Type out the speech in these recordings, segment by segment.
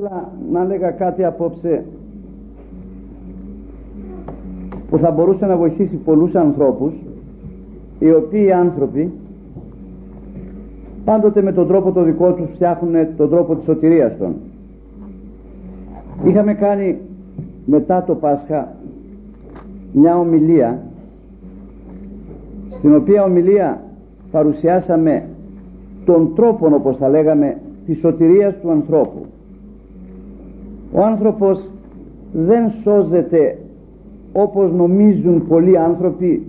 Να έλεγα κάτι απόψε που θα μπορούσε να βοηθήσει πολλούς ανθρώπους, οι οποίοι άνθρωποι πάντοτε με τον τρόπο το δικό τους φτιάχνουν τον τρόπο της σωτηρίας των. Είχαμε κάνει μετά το Πάσχα μια ομιλία, στην οποία ομιλία παρουσιάσαμε τον τρόπο, όπως θα λέγαμε, της σωτηρίας του ανθρώπου. Ο άνθρωπος δεν σώζεται όπως νομίζουν πολλοί άνθρωποι.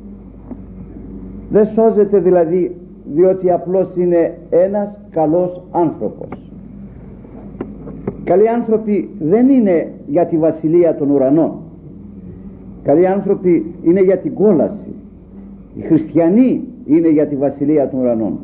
Δεν σώζεται δηλαδή διότι απλώς είναι ένας καλός άνθρωπος. Καλοί άνθρωποι δεν είναι για τη βασιλεία των ουρανών. Καλοί άνθρωποι είναι για την κόλαση. Οι χριστιανοί είναι για τη βασιλεία των ουρανών.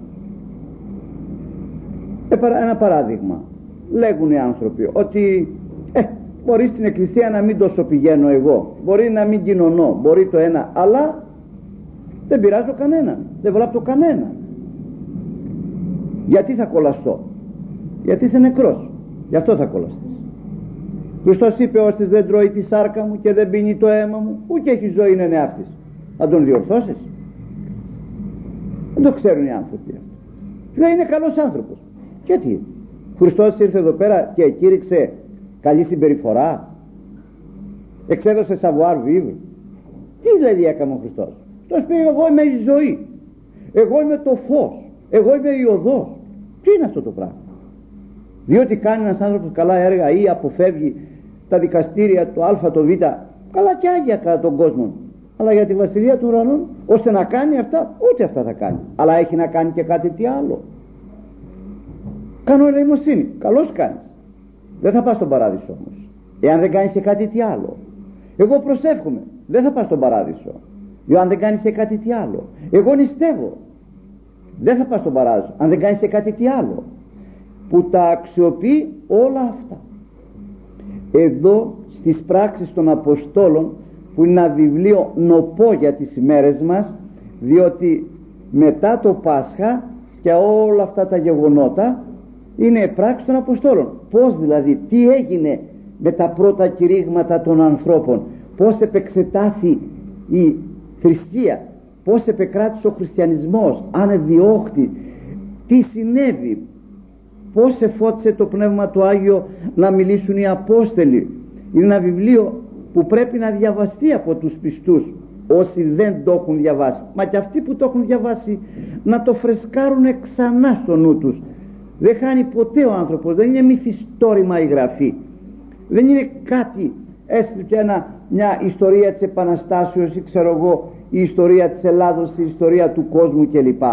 Ένα παράδειγμα. Λέγουν οι άνθρωποι ότι μπορεί στην εκκλησία να μην τόσο πηγαίνω εγώ, μπορεί να μην κοινωνώ, μπορεί το ένα, αλλά δεν πειράζω κανέναν, δεν βλάπτω κανέναν. Γιατί θα κολλαστώ? Γιατί είσαι νεκρός, γι' αυτό θα κολλαστείς. Χριστός είπε: «Όστις δεν τρώει τη σάρκα μου και δεν πίνει το αίμα μου, ούτε έχει ζωή είναι νεαυτής». Θα τον διορθώσεις? Δεν το ξέρουν οι άνθρωποι αυτό. Και είναι καλός άνθρωπος. Γιατί? Χριστός ήρθε εδώ πέρα και κήρυξε καλή συμπεριφορά, εξέδωσε savoir vivre? Τι δηλαδή έκανε ο Χριστός? Χριστός πει: εγώ είμαι η ζωή, εγώ είμαι το φως, εγώ είμαι η οδός. Τι είναι αυτό το πράγμα? Διότι κάνει ένας άνθρωπος καλά έργα ή αποφεύγει τα δικαστήρια, το α, το β, καλά και άγια κατά τον κόσμο, αλλά για τη βασιλεία του ουρανών, ώστε να κάνει αυτά, ούτε αυτά θα κάνει, αλλά έχει να κάνει και κάτι τι άλλο. Κάνω ελεημοσύνη, καλώς κάνεις, δεν θα πας στον παράδεισο όμως εάν δεν κάνεις και κάτι τι άλλο. Εγώ προσεύχομαι, δεν θα πας στον παράδεισο εάν δεν κάνεις και κάτι τι άλλο. Εγώ νηστεύω, δεν θα πας στον παράδεισο αν δεν κάνεις και κάτι τι άλλο. Που τα αξιοποιεί όλα αυτά. Εδώ στις πράξεις των Αποστόλων, που είναι ένα βιβλίο νοπό για τις ημέρες μας, διότι μετά το Πάσχα και όλα αυτά τα γεγονότα είναι πράξεις των Αποστόλων. Πώς δηλαδή, τι έγινε με τα πρώτα κηρύγματα των ανθρώπων, πώς επεξετάθη η θρησκεία, πώς επεκράτησε ο χριστιανισμός, αν εδιώχθη, τι συνέβη, πώς εφώτισε το Πνεύμα του Άγιο να μιλήσουν οι Απόστολοι. Είναι ένα βιβλίο που πρέπει να διαβαστεί από τους πιστούς, όσοι δεν το έχουν διαβάσει, μα και αυτοί που το έχουν διαβάσει να το φρεσκάρουν ξανά στο νου τους. Δεν χάνει ποτέ ο άνθρωπος, δεν είναι μυθιστόρημα η γραφή, δεν είναι κάτι έστω και μια ιστορία της Επαναστάσεως ή ξέρω εγώ η ιστορία της Ελλάδος, η ιστορία του κόσμου κλπ.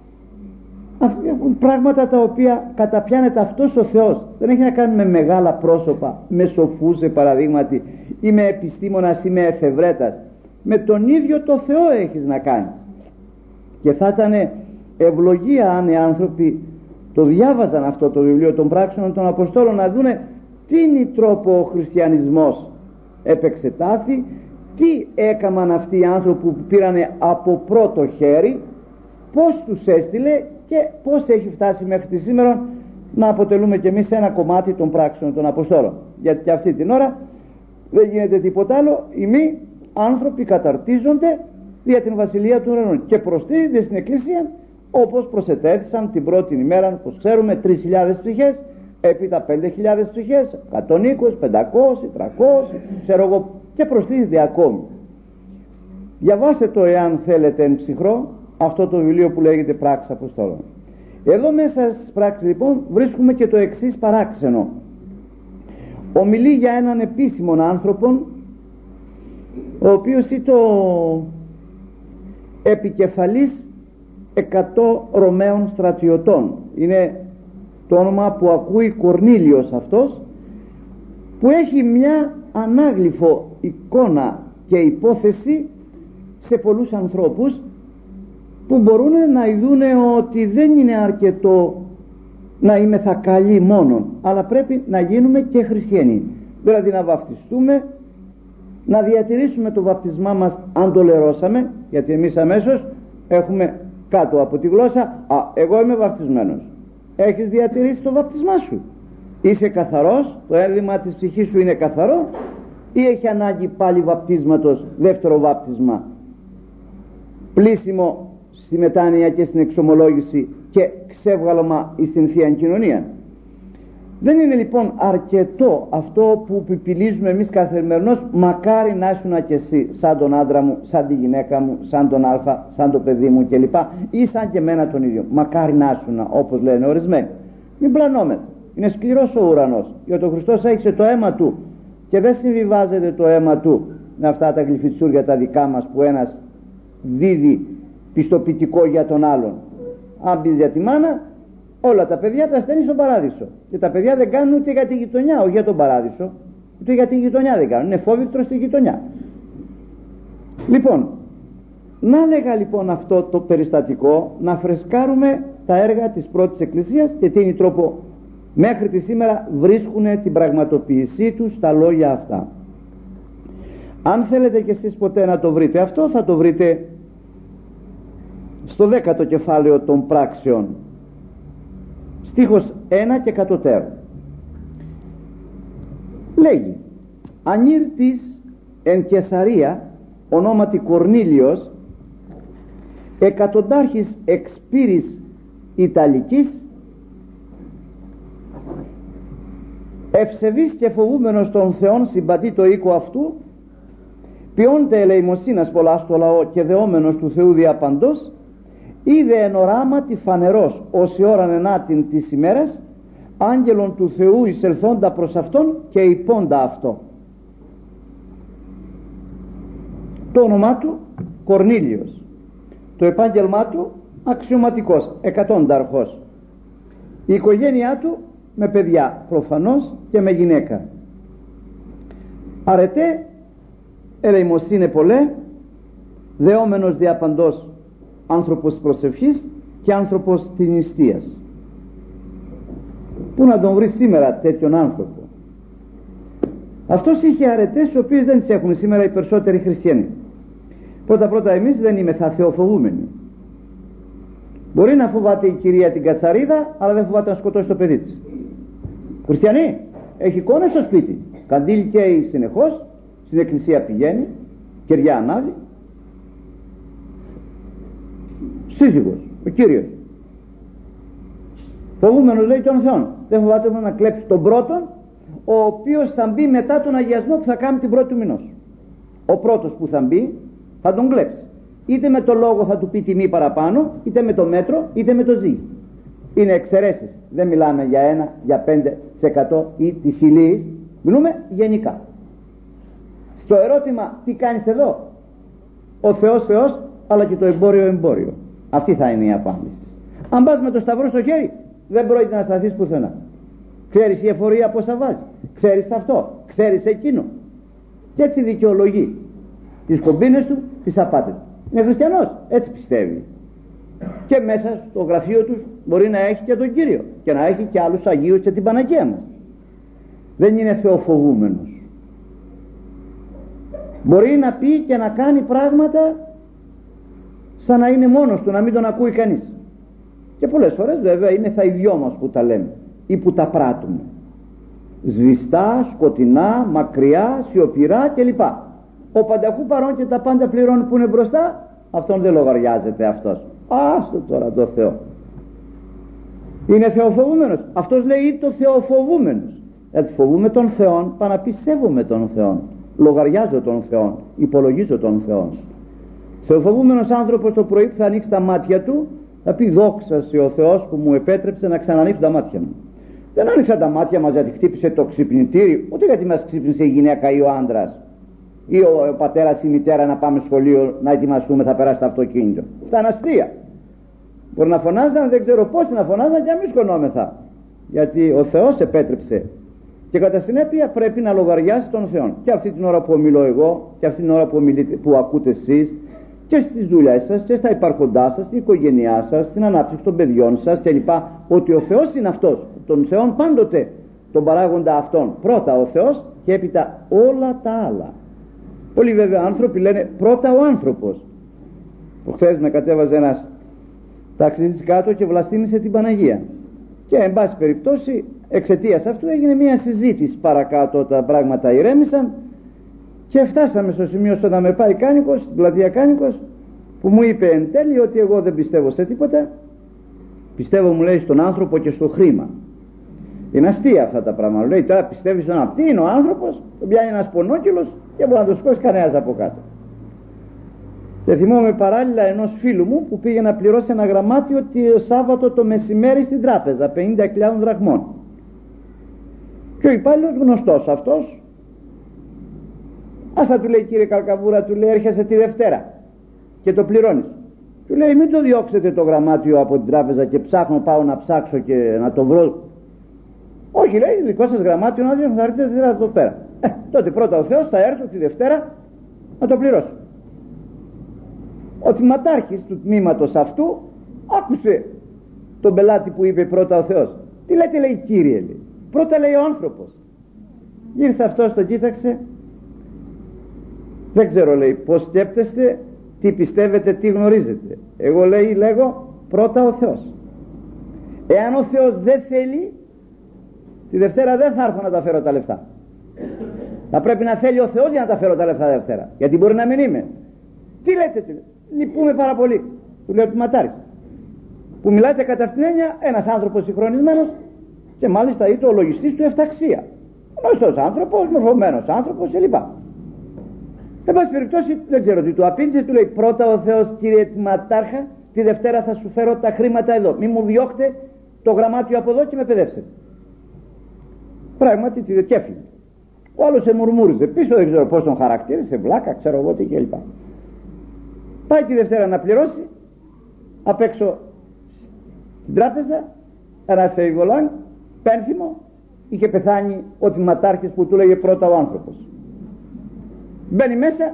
Πράγματα τα οποία καταπιάνεται αυτός ο Θεός. Δεν έχει να κάνει με μεγάλα πρόσωπα, με σοφούς παραδείγματι, ή με επιστήμονας ή με εφευρέτας. Με τον ίδιο το Θεό έχεις να κάνεις. Και θα ήταν ευλογία αν οι άνθρωποι το διάβαζαν αυτό το βιβλίο των πράξεων των Αποστόλων, να δούνε τι είναι τρόπο ο χριστιανισμός επεξετάθη, τι έκαναν αυτοί οι άνθρωποι που πήρανε από πρώτο χέρι, πώς τους έστειλε και πώς έχει φτάσει μέχρι τη σήμερα να αποτελούμε κι εμείς ένα κομμάτι των πράξεων των Αποστόλων. Γιατί και αυτή την ώρα δεν γίνεται τίποτα άλλο. Οι μη άνθρωποι καταρτίζονται για την βασιλεία του ουρανών και προστίθενται στην εκκλησία όπως προσετέθησαν την πρώτη ημέρα, όπως ξέρουμε, 3.000 ψυχές, έπειτα 5.000 ψυχές, 120, 500, 300, ξέρω εγώ, και προστίθενται ακόμη. Διαβάστε το εάν θέλετε εν ψυχρό, αυτό το βιβλίο που λέγεται Πράξεις Αποστόλων. Εδώ μέσα στις πράξεις λοιπόν βρίσκουμε και το εξής παράξενο. Ομιλεί για έναν επίσημον άνθρωπον, ο οποίος ήταν ο επικεφαλής 100 Ρωμαίων στρατιωτών. Είναι το όνομα που ακούει Κορνήλιος αυτός, που έχει μια ανάγλυφο εικόνα και υπόθεση σε πολλούς ανθρώπους, που μπορούν να ειδούν ότι δεν είναι αρκετό να είμεθα καλοί μόνον, αλλά πρέπει να γίνουμε και χριστιανοί, δηλαδή να βαπτιστούμε, να διατηρήσουμε το βαπτισμά μας αν το λερώσαμε, γιατί εμείς αμέσως έχουμε κάτω από τη γλώσσα εγώ είμαι βαπτισμένος. Έχεις διατηρήσει το βαπτισμά σου? Είσαι καθαρός, το ένδυμα της ψυχής σου είναι καθαρό, ή έχει ανάγκη πάλι βαπτίσματος, δεύτερο βάπτισμα, πλήσιμο στη μετάνοια και στην εξομολόγηση και ξέβγαλωμα εις την Θείαν Κοινωνία? Δεν είναι λοιπόν αρκετό αυτό που πιπιλίζουμε εμείς καθημερινώς, μακάρι να ήσουν και εσύ σαν τον άντρα μου, σαν τη γυναίκα μου, σαν τον Α, σαν το παιδί μου κλπ, ή σαν και εμένα τον ίδιο. Μακάρι να ήσουν, όπως λένε ορισμένοι. Μην πλανόμεθα, είναι σκληρός ο ουρανός, γιατί ο Χριστός έχισε το αίμα του και δεν συμβιβάζεται το αίμα του με αυτά τα γλυφιτσούρια τα δικά μας που ένας δίδει πιστοποιητικό για τον άλλον. Αν πεις για τη μάνα, όλα τα παιδιά τα στέλνει στον παράδεισο, και τα παιδιά δεν κάνουν ούτε για τη γειτονιά, όχι για τον παράδεισο, ούτε για τη γειτονιά δεν κάνουν, είναι φόβητρο στη γειτονιά. Λοιπόν, να λέγα λοιπόν αυτό το περιστατικό, να φρεσκάρουμε τα έργα της πρώτης Εκκλησίας και τι τρόπο μέχρι τη σήμερα βρίσκουν την πραγματοποίησή τους στα λόγια αυτά. Αν θέλετε κι εσείς ποτέ να το βρείτε αυτό, θα το βρείτε στο 10ο κεφάλαιο των πράξεων, στίχος 1 και κατωτέρω. Λέγει: ανήρ της εν Καισαρία ονόματι Κορνήλιος, εκατοντάρχης εξπύρης Ιταλικής, ευσεβής και φοβούμενος των Θεών συμπατεί το οίκο αυτού, ποιόνται ελεημοσύνας πολλά στο λαό και δεόμενος του Θεού διαπαντός, είδε εν οράματι φανερός ως η ώραν ενάτην της ημέρας άγγελον του Θεού εισελθόντα προς αυτόν και υπόντα αυτό. Το όνομά του Κορνήλιος, το επάγγελμά του αξιωματικός, εκατόνταρχος, η οικογένειά του με παιδιά προφανώς και με γυναίκα. Αρετέ ελεημοσύνε πολλέ, δεόμενος διαπαντός, άνθρωπος προσευχής και άνθρωπος της νηστείας. Πού να τον βρει σήμερα τέτοιον άνθρωπο? Αυτός είχε αρετές οι οποίες δεν τις έχουν σήμερα οι περισσότεροι χριστιανοί. Πρώτα εμείς δεν είμεθα θεοφοβούμενοι. Μπορεί να φοβάται η κυρία την κατσαρίδα, αλλά δεν φοβάται να σκοτώσει το παιδί της. Χριστιανοί, έχει εικόνες στο σπίτι, καντήλ καίει συνεχώς, στην εκκλησία πηγαίνει, κεριά ανάβει. Σύζυγος, ο Κύριος, φοβούμενος λέει τον Θεόν, δεν φοβάται να κλέψει τον πρώτον, ο οποίος θα μπει μετά τον αγιασμό που θα κάνει την πρώτη του μηνός. Ο πρώτος που θα μπει θα τον κλέψει, είτε με το λόγο θα του πει τιμή παραπάνω, είτε με το μέτρο, είτε με το ζύγι. Είναι εξαιρέσεις, δεν μιλάμε για 1, για 5% ή της ηλίας, μιλούμε γενικά. Στο ερώτημα τι κάνεις εδώ, ο Θεός Θεός, αλλά και το εμπόριο εμπόριο. Αυτή θα είναι η απάντηση. Αν πας με το σταυρό στο χέρι, δεν πρόκειται να σταθείς πουθενά. Ξέρεις η εφορία πόσα βάζει, ξέρεις αυτό, ξέρεις εκείνο, και έτσι δικαιολογεί τις κομπίνες του, τις απάτες του. Είναι χριστιανός, έτσι πιστεύει, και μέσα στο γραφείο τους μπορεί να έχει και τον Κύριο και να έχει και άλλους Αγίους και την Παναγία μας. Δεν είναι θεοφοβούμενος. Μπορεί να πει και να κάνει πράγματα σαν να είναι μόνος του, να μην τον ακούει κανείς. Και πολλές φορές βέβαια είναι θα οι δυο μας που τα λέμε ή που τα πράττουμε. Σβηστά, σκοτεινά, μακριά, σιωπηρά κλπ. Ο πανταχού παρόν και τα πάντα πληρώνει που είναι μπροστά, αυτόν δεν λογαριάζεται αυτός. Άστο τώρα το Θεό. Είναι θεοφοβούμενος. Αυτός λέει το θεοφοβούμενος. Γιατί φοβούμε τον Θεόν, πάνω να πει σέβομαι τον Θεόν, λογαριάζω τον Θεόν, υπολογίζω τον Θεόν. Θεοφοβούμενος άνθρωπος το πρωί που θα ανοίξει τα μάτια του θα πει δόξα σε ο Θεός που μου επέτρεψε να ξανανοίξω τα μάτια μου. Δεν άνοιξα τα μάτια μας γιατί χτύπησε το ξυπνητήρι, ούτε γιατί μας ξύπνησε η γυναίκα ή ο άντρας ή ο πατέρας ή η μητέρα να πάμε σχολείο να ετοιμαστούμε, θα περάσει το αυτοκίνητο. Αυτά είναι αστεία. Μπορεί να φωνάζαν, δεν ξέρω πώς να φωνάζαν και να μην σκονόμεθα, γιατί ο Θεός επέτρεψε. Και κατά συνέπεια πρέπει να λογαριάσει τον Θεό. Και αυτή την ώρα που ομιλώ εγώ, και αυτή την ώρα που ακούτε εσείς, και στις δουλειές σας, και στα υπάρχοντά σας, στην οικογένειά σας, στην ανάπτυξη των παιδιών σας κλπ. Ότι ο Θεός είναι αυτός. Τον Θεόν πάντοτε τον παράγοντα αυτόν. Πρώτα ο Θεός και έπειτα όλα τα άλλα. Πολλοί βέβαια άνθρωποι λένε πρώτα ο άνθρωπος. Προχθές με κατέβαζε ένας ταξιδίτης κάτω και βλαστήμησε την Παναγία. Και εν πάση περιπτώσει εξαιτίας αυτού έγινε μια συζήτηση παρακάτω, τα πράγματα ηρέμησαν και φτάσαμε στο σημείο στο να με πάει Κάνικος, στην πλατεία Κάνικος, που μου είπε εν τέλει ότι εγώ δεν πιστεύω σε τίποτα, πιστεύω, μου λέει, στον άνθρωπο και στο χρήμα. Είναι αστεία αυτά τα πράγματα. Λέει, τώρα πιστεύεις στον αυτό, είναι ο άνθρωπος, τον πιάνει ένας πονόκυλος και μπορεί να το σηκώσει κανένας από κάτω. Και θυμόμαι παράλληλα ενός φίλου μου που πήγε να πληρώσει ένα γραμμάτιο το Σάββατο το μεσημέρι στην τράπεζα, 50.000 δραχμών. Και ο υπάλληλος, γνωστός αυτός, άστα, του λέει, κύριε Καλκαβούρα, του λέει, έρχεσαι τη Δευτέρα και το πληρώνεις. Του λέει, μην το διώξετε το γραμμάτιο από την τράπεζα και ψάχνω, πάω να ψάξω και να το βρω. Όχι, λέει, δικό σας γραμμάτιο να δει, θα έρθετε τη Δευτέρα εδώ πέρα. Τότε πρώτα ο Θεός θα έρθω τη Δευτέρα να το πληρώσω. Ο τμήματάρχης του τμήματος αυτού άκουσε τον πελάτη που είπε πρώτα ο Θεός. Τι λέτε, λέει, κύριε, λέει. Πρώτα λέει ο άνθρωπος. Γύρισε αυτός, τον κοίταξε. Δεν ξέρω, λέει, πως σκέπτεστε, τι πιστεύετε, τι γνωρίζετε. Εγώ, λέει, λέγω πρώτα ο Θεός. Εάν ο Θεός δεν θέλει, τη Δευτέρα δεν θα έρθω να τα φέρω τα λεφτά. Θα πρέπει να θέλει ο Θεός για να τα φέρω τα λεφτά Δευτέρα. Γιατί μπορεί να μην είμαι. Τι λέτε, τι λέτε. Λυπούμε πάρα πολύ. Του λέω τμήματάρχη. Που μιλάτε κατά αυτήν την έννοια, ένας άνθρωπος συγχρονισμένος και μάλιστα είτε ο λογιστής του εφταξία. Γνωστός άνθρωπος, μορφωμένος άνθρωπος κλπ. Εν πάση περιπτώσει, δεν ξέρω τι του απήντησε. Του λέει, πρώτα ο Θεός, κύριε τμήματάρχα, τη Δευτέρα θα σου φέρω τα χρήματα εδώ. Μη μου διώχτε το γραμμάτιο από εδώ και με παιδεύσετε. Πράγματι τη δεκέφυγε. Ο άλλος σε μουρμούριζε πίσω, δεν ξέρω πώς τον χαρακτήρισε, βλάκα, ξέρω εγώ τι κλπ. Πάει τη Δευτέρα να πληρώσει, απ' έξω στην τράπεζα, ένα φεϊγολάν, πένθυμο, είχε πεθάνει ο τμήματάρχης που του λέγε πρώτα ο άνθρωπος. Μπαίνει μέσα,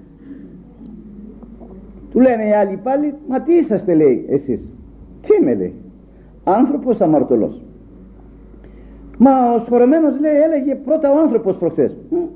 του λένε οι άλλοι πάλι, μα τι είσαστε, λέει, εσείς? Τι είμαι, λέει? Άνθρωπος αμαρτωλός. Μα ο σχορεμένος, λέει, έλεγε πρώτα ο άνθρωπος προχθές.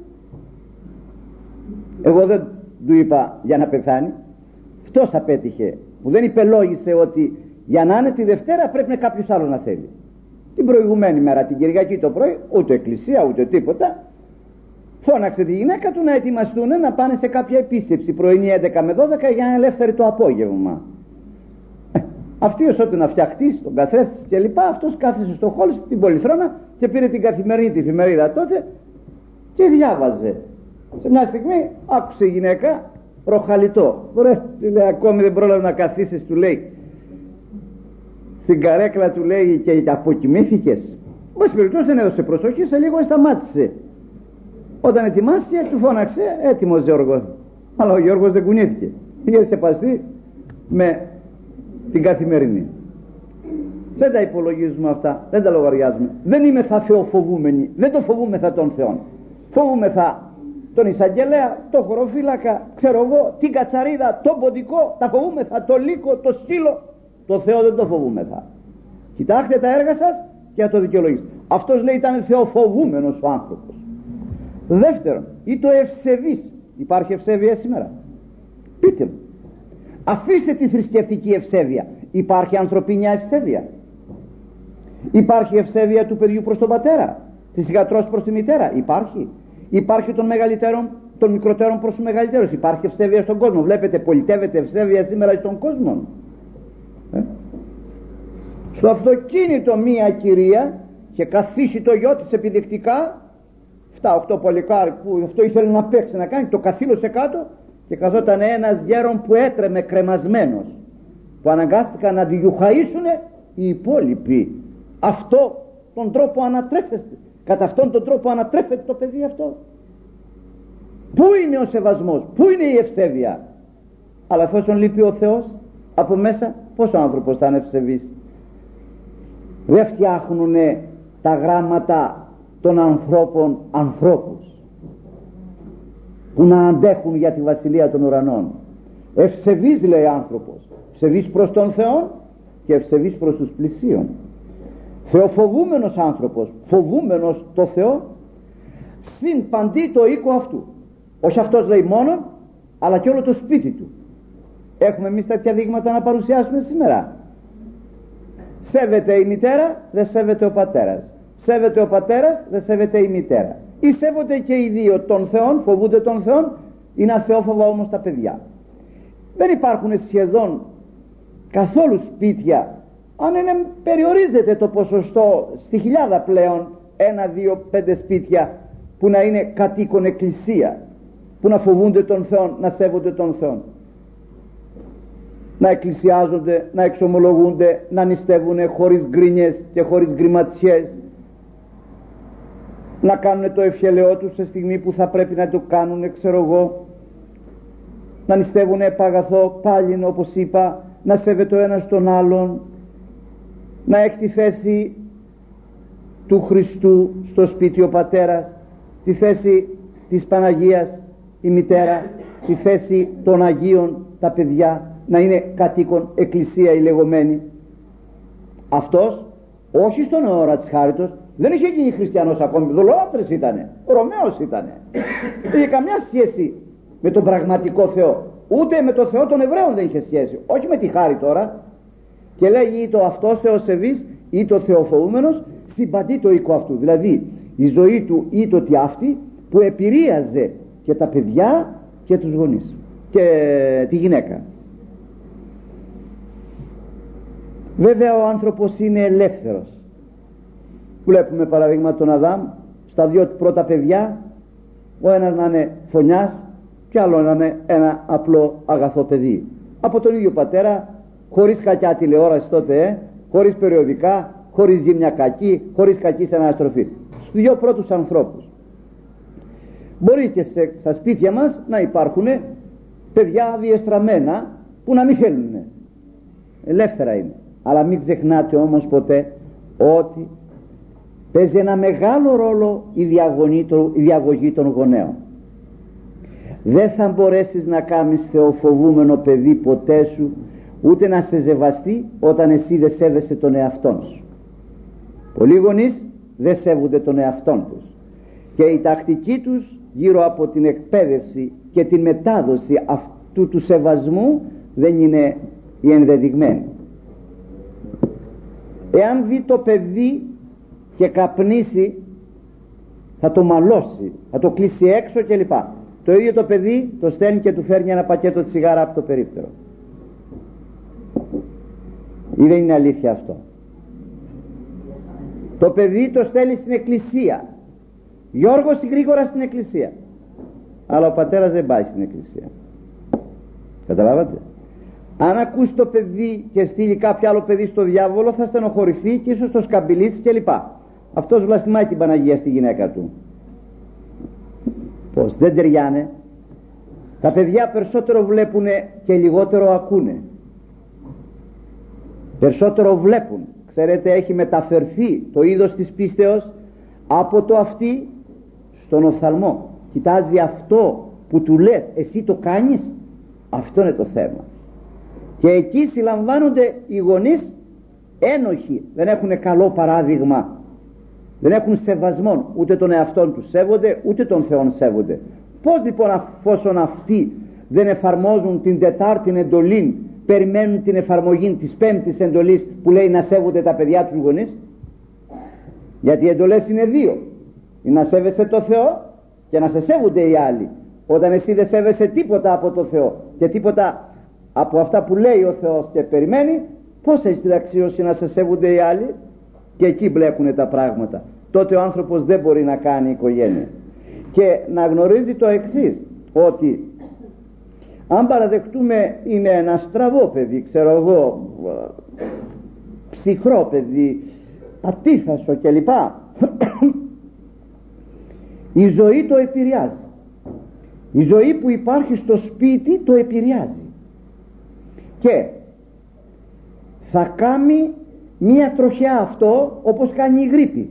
Εγώ δεν του είπα για να πεθάνει. Αυτός απέτυχε που δεν υπελόγισε ότι για να είναι τη Δευτέρα πρέπει να κάποιος άλλος να θέλει. Την προηγουμένη μέρα, την Κυριακή το πρωί, ούτε εκκλησία ούτε τίποτα, φώναξε τη γυναίκα του να ετοιμαστούν να πάνε σε κάποια επίσκεψη πρωινή 11 με 12 για να είναι ελεύθερη το απόγευμα. Αυτή ως ό,τι να φτιαχτεί τον καθρέφτη και λοιπά, αυτός κάθισε στο χώλ στην Πολυθρόνα και πήρε την καθημερινή τη εφημερίδα τότε και διάβαζε. Σε μια στιγμή άκουσε η γυναίκα ροχαλιτό. Ωραία, του λέει, ακόμη δεν πρόλαβε να καθίσεις, του λέει, στην καρέκλα, του λέει, και αποκοιμήθηκες? Μπας περιπτώσει δεν έδωσε προσοχή, σε λίγο σταμάτησε. Όταν ετοιμάστηκε του φώναξε, έτοιμος Γιώργο. Αλλά ο Γιώργος δεν κουνήθηκε, είχε σεπαστεί με την καθημερινή. Δεν τα υπολογίζουμε αυτά, δεν τα λογαριάζουμε. Δεν είμαι θα θεοφοβούμενοι, δεν το φοβούμεθα τον Θεόν. Φοβούμεθα τον εισαγγελέα, το χωροφύλακα, ξέρω εγώ, την κατσαρίδα, τον ποντικό, τα φοβούμεθα, το λύκο, το σκύλο. Το Θεό δεν το φοβούμεθα. Κοιτάξτε τα έργα σας και θα το δικαιολογήσετε. Αυτός, λέει, ήταν θεοφοβούμενος ο άνθρωπος. Δεύτερον, ή το ευσεβής. Υπάρχει ευσέβεια σήμερα? Πείτε μου. Αφήστε τη θρησκευτική ευσέβεια. Υπάρχει ανθρωπίνια ευσέβεια? Υπάρχει ευσέβεια του παιδιού προς τον πατέρα, της γατρός προς τη μητέρα? Υπάρχει. Υπάρχει των μεγαλύτερων, των μικροτέρων προς τους μεγαλύτερους? Υπάρχει ευσέβεια στον κόσμο? Βλέπετε, πολιτεύεται ευσέβεια σήμερα στον κόσμο. Στο αυτοκίνητο μία κυρία και καθίσει το γιο της επιδεικτικά, 7-8 πολικάρι που αυτό ήθελε να παίξει, να κάνει, το καθήλωσε κάτω και καθόταν ένας γέρον που έτρεμε κρεμασμένος, που αναγκάστηκαν να διουχαΐσουνε οι υπόλοιποι. Αυτό τον τρόπο ανατρέφεται, κατά αυτόν τον τρόπο ανατρέφεται το παιδί αυτό. Πού είναι ο σεβασμός, πού είναι η ευσέβεια? Αλλά εφόσον λείπει ο Θεός από μέσα, πώς ο άνθρωπος θα είναι ευσεβής? Δεν φτιάχνουνε τα γράμματα των ανθρώπων ανθρώπους που να αντέχουν για τη βασιλεία των ουρανών. Ευσεβής, λέει, άνθρωπος, ευσεβής προς τον Θεό και ευσεβής προς τους πλησίον. Θεοφοβούμενος άνθρωπος, φοβούμενος το Θεό, συν παντί το οίκο αυτού. Όχι αυτός, λέει, μόνο, αλλά και όλο το σπίτι του. Έχουμε εμείς τέτοια δείγματα να παρουσιάσουμε σήμερα? Σέβεται η μητέρα, δεν σέβεται ο πατέρας. Σέβεται ο πατέρας, δεν σέβεται η μητέρα. Ή σέβονται και οι δύο τον Θεόν, φοβούνται τον Θεόν, είναι αθεόφοβα όμως τα παιδιά. Δεν υπάρχουν σχεδόν καθόλου σπίτια, αν είναι, περιορίζεται το ποσοστό στη χιλιάδα πλέον, 1, 2, 5 σπίτια που να είναι κατοίκον εκκλησία, που να φοβούνται τον Θεό, να σέβονται τον Θεό, να εκκλησιάζονται, να εξομολογούνται, να νηστεύουν χωρίς γκρίνιες και χωρίς γκριματσιές, να κάνουν το ευχελαιό τους σε στιγμή που θα πρέπει να το κάνουν, ξέρω εγώ, να νηστεύουν επαγαθό πάλιν, όπως είπα, να σέβεται ο ένας τον άλλον, να έχει τη θέση του Χριστού στο σπίτι ο πατέρας, τη θέση της Παναγίας η μητέρα, τη θέση των Αγίων τα παιδιά, να είναι κατοίκον εκκλησία η λεγόμενη. Αυτός όχι στον αιώνα της Χάριτος δεν είχε γίνει χριστιανός ακόμη, δολολάτρης ήτανε, Ρωμαίος ήτανε, δεν είχε καμιά σχέση με τον πραγματικό Θεό, ούτε με τον Θεό των Εβραίων δεν είχε σχέση, όχι με τη χάρη τώρα. Και λέγει ή το αυτός θεοσεβής ή το θεοφοβούμενος συμπατεί το οίκο αυτού, δηλαδή η ζωή του ή το τι αυτή που επηρείαζε και τα παιδιά και τους γονείς και τη γυναίκα. Βέβαια ο άνθρωπος είναι ελεύθερος. Βλέπουμε παραδείγμα τον Αδάμ, στα 2 πρώτα παιδιά, ο ένας να είναι φωνιάς και άλλο να είναι ένα απλό αγαθό παιδί, από τον ίδιο πατέρα, χωρίς κακιά τηλεόραση τότε, χωρίς περιοδικά, χωρίς ζήμια κακή, χωρίς κακή σε αναστροφή. Στους 2 πρώτους ανθρώπους. Μπορεί και στα σπίτια μας να υπάρχουν παιδιά διεστραμμένα που να μην θέλουν, ελεύθερα είναι, αλλά μην ξεχνάτε όμως ποτέ ότι παίζει ένα μεγάλο ρόλο η διαγωγή των γονέων. Δεν θα μπορέσεις να κάνεις θεοφοβούμενο παιδί ποτέ σου, ούτε να σε σεβαστεί όταν εσύ δεν σέβεσαι τον εαυτόν σου. Πολλοί γονείς δεν σέβονται τον εαυτόν τους και η τακτική τους γύρω από την εκπαίδευση και την μετάδοση αυτού του σεβασμού δεν είναι η ενδεδειγμένη. Εάν δει το παιδί και καπνίσει, θα το μαλώσει, θα το κλείσει έξω κλπ. Το ίδιο το παιδί το στέλνει και του φέρνει ένα πακέτο τσιγάρα από το περίπτερο. Ή δεν είναι αλήθεια αυτό? Το παιδί το στέλνει στην εκκλησία, Γιώργος γρήγορα στην εκκλησία, αλλά ο πατέρας δεν πάει στην εκκλησία. Καταλάβατε? Αν ακούσει το παιδί και στείλει κάποιο άλλο παιδί στο διάβολο, θα στενοχωρηθεί και ίσως το σκαμπιλίσει κλπ. Αυτός βλαστημάει την Παναγία στη γυναίκα του. Πως δεν ταιριάνε. Τα παιδιά περισσότερο βλέπουν και λιγότερο ακούνε. Περισσότερο βλέπουν. Ξέρετε, έχει μεταφερθεί το είδος της πίστεως από το αυτή στον οφθαλμό. Κοιτάζει αυτό που του λες, εσύ το κάνεις, αυτό είναι το θέμα. Και εκεί συλλαμβάνονται οι γονείς ένοχοι, δεν έχουν καλό παράδειγμα, δεν έχουν σεβασμό, ούτε τον εαυτόν τους σέβονται, ούτε τον Θεόν σέβονται. Πώς λοιπόν, αφόσον αυτοί δεν εφαρμόζουν την 4η εντολή, περιμένουν την εφαρμογή της 5ης εντολής που λέει να σέβονται τα παιδιά τους γονείς? Γιατί οι εντολές είναι 2, είναι να σέβεσαι το Θεό και να σε σέβονται οι άλλοι. Όταν εσύ δεν σέβεσαι τίποτα από το Θεό και τίποτα από αυτά που λέει ο Θεός και περιμένει, πώς έχεις την αξίωση να σε σέβονται οι άλλοι? Και εκεί μπλέκουν τα πράγματα. Τότε ο άνθρωπος δεν μπορεί να κάνει οικογένεια. Και να γνωρίζει το εξής, ότι αν παραδεχτούμε είναι ένα στραβό παιδί, ξέρω εγώ, ψυχρό παιδί, ατίθασο κλπ, η ζωή το επηρεάζει. Η ζωή που υπάρχει στο σπίτι το επηρεάζει και θα κάνει μία τροχιά αυτό, όπως κάνει η γρίπη.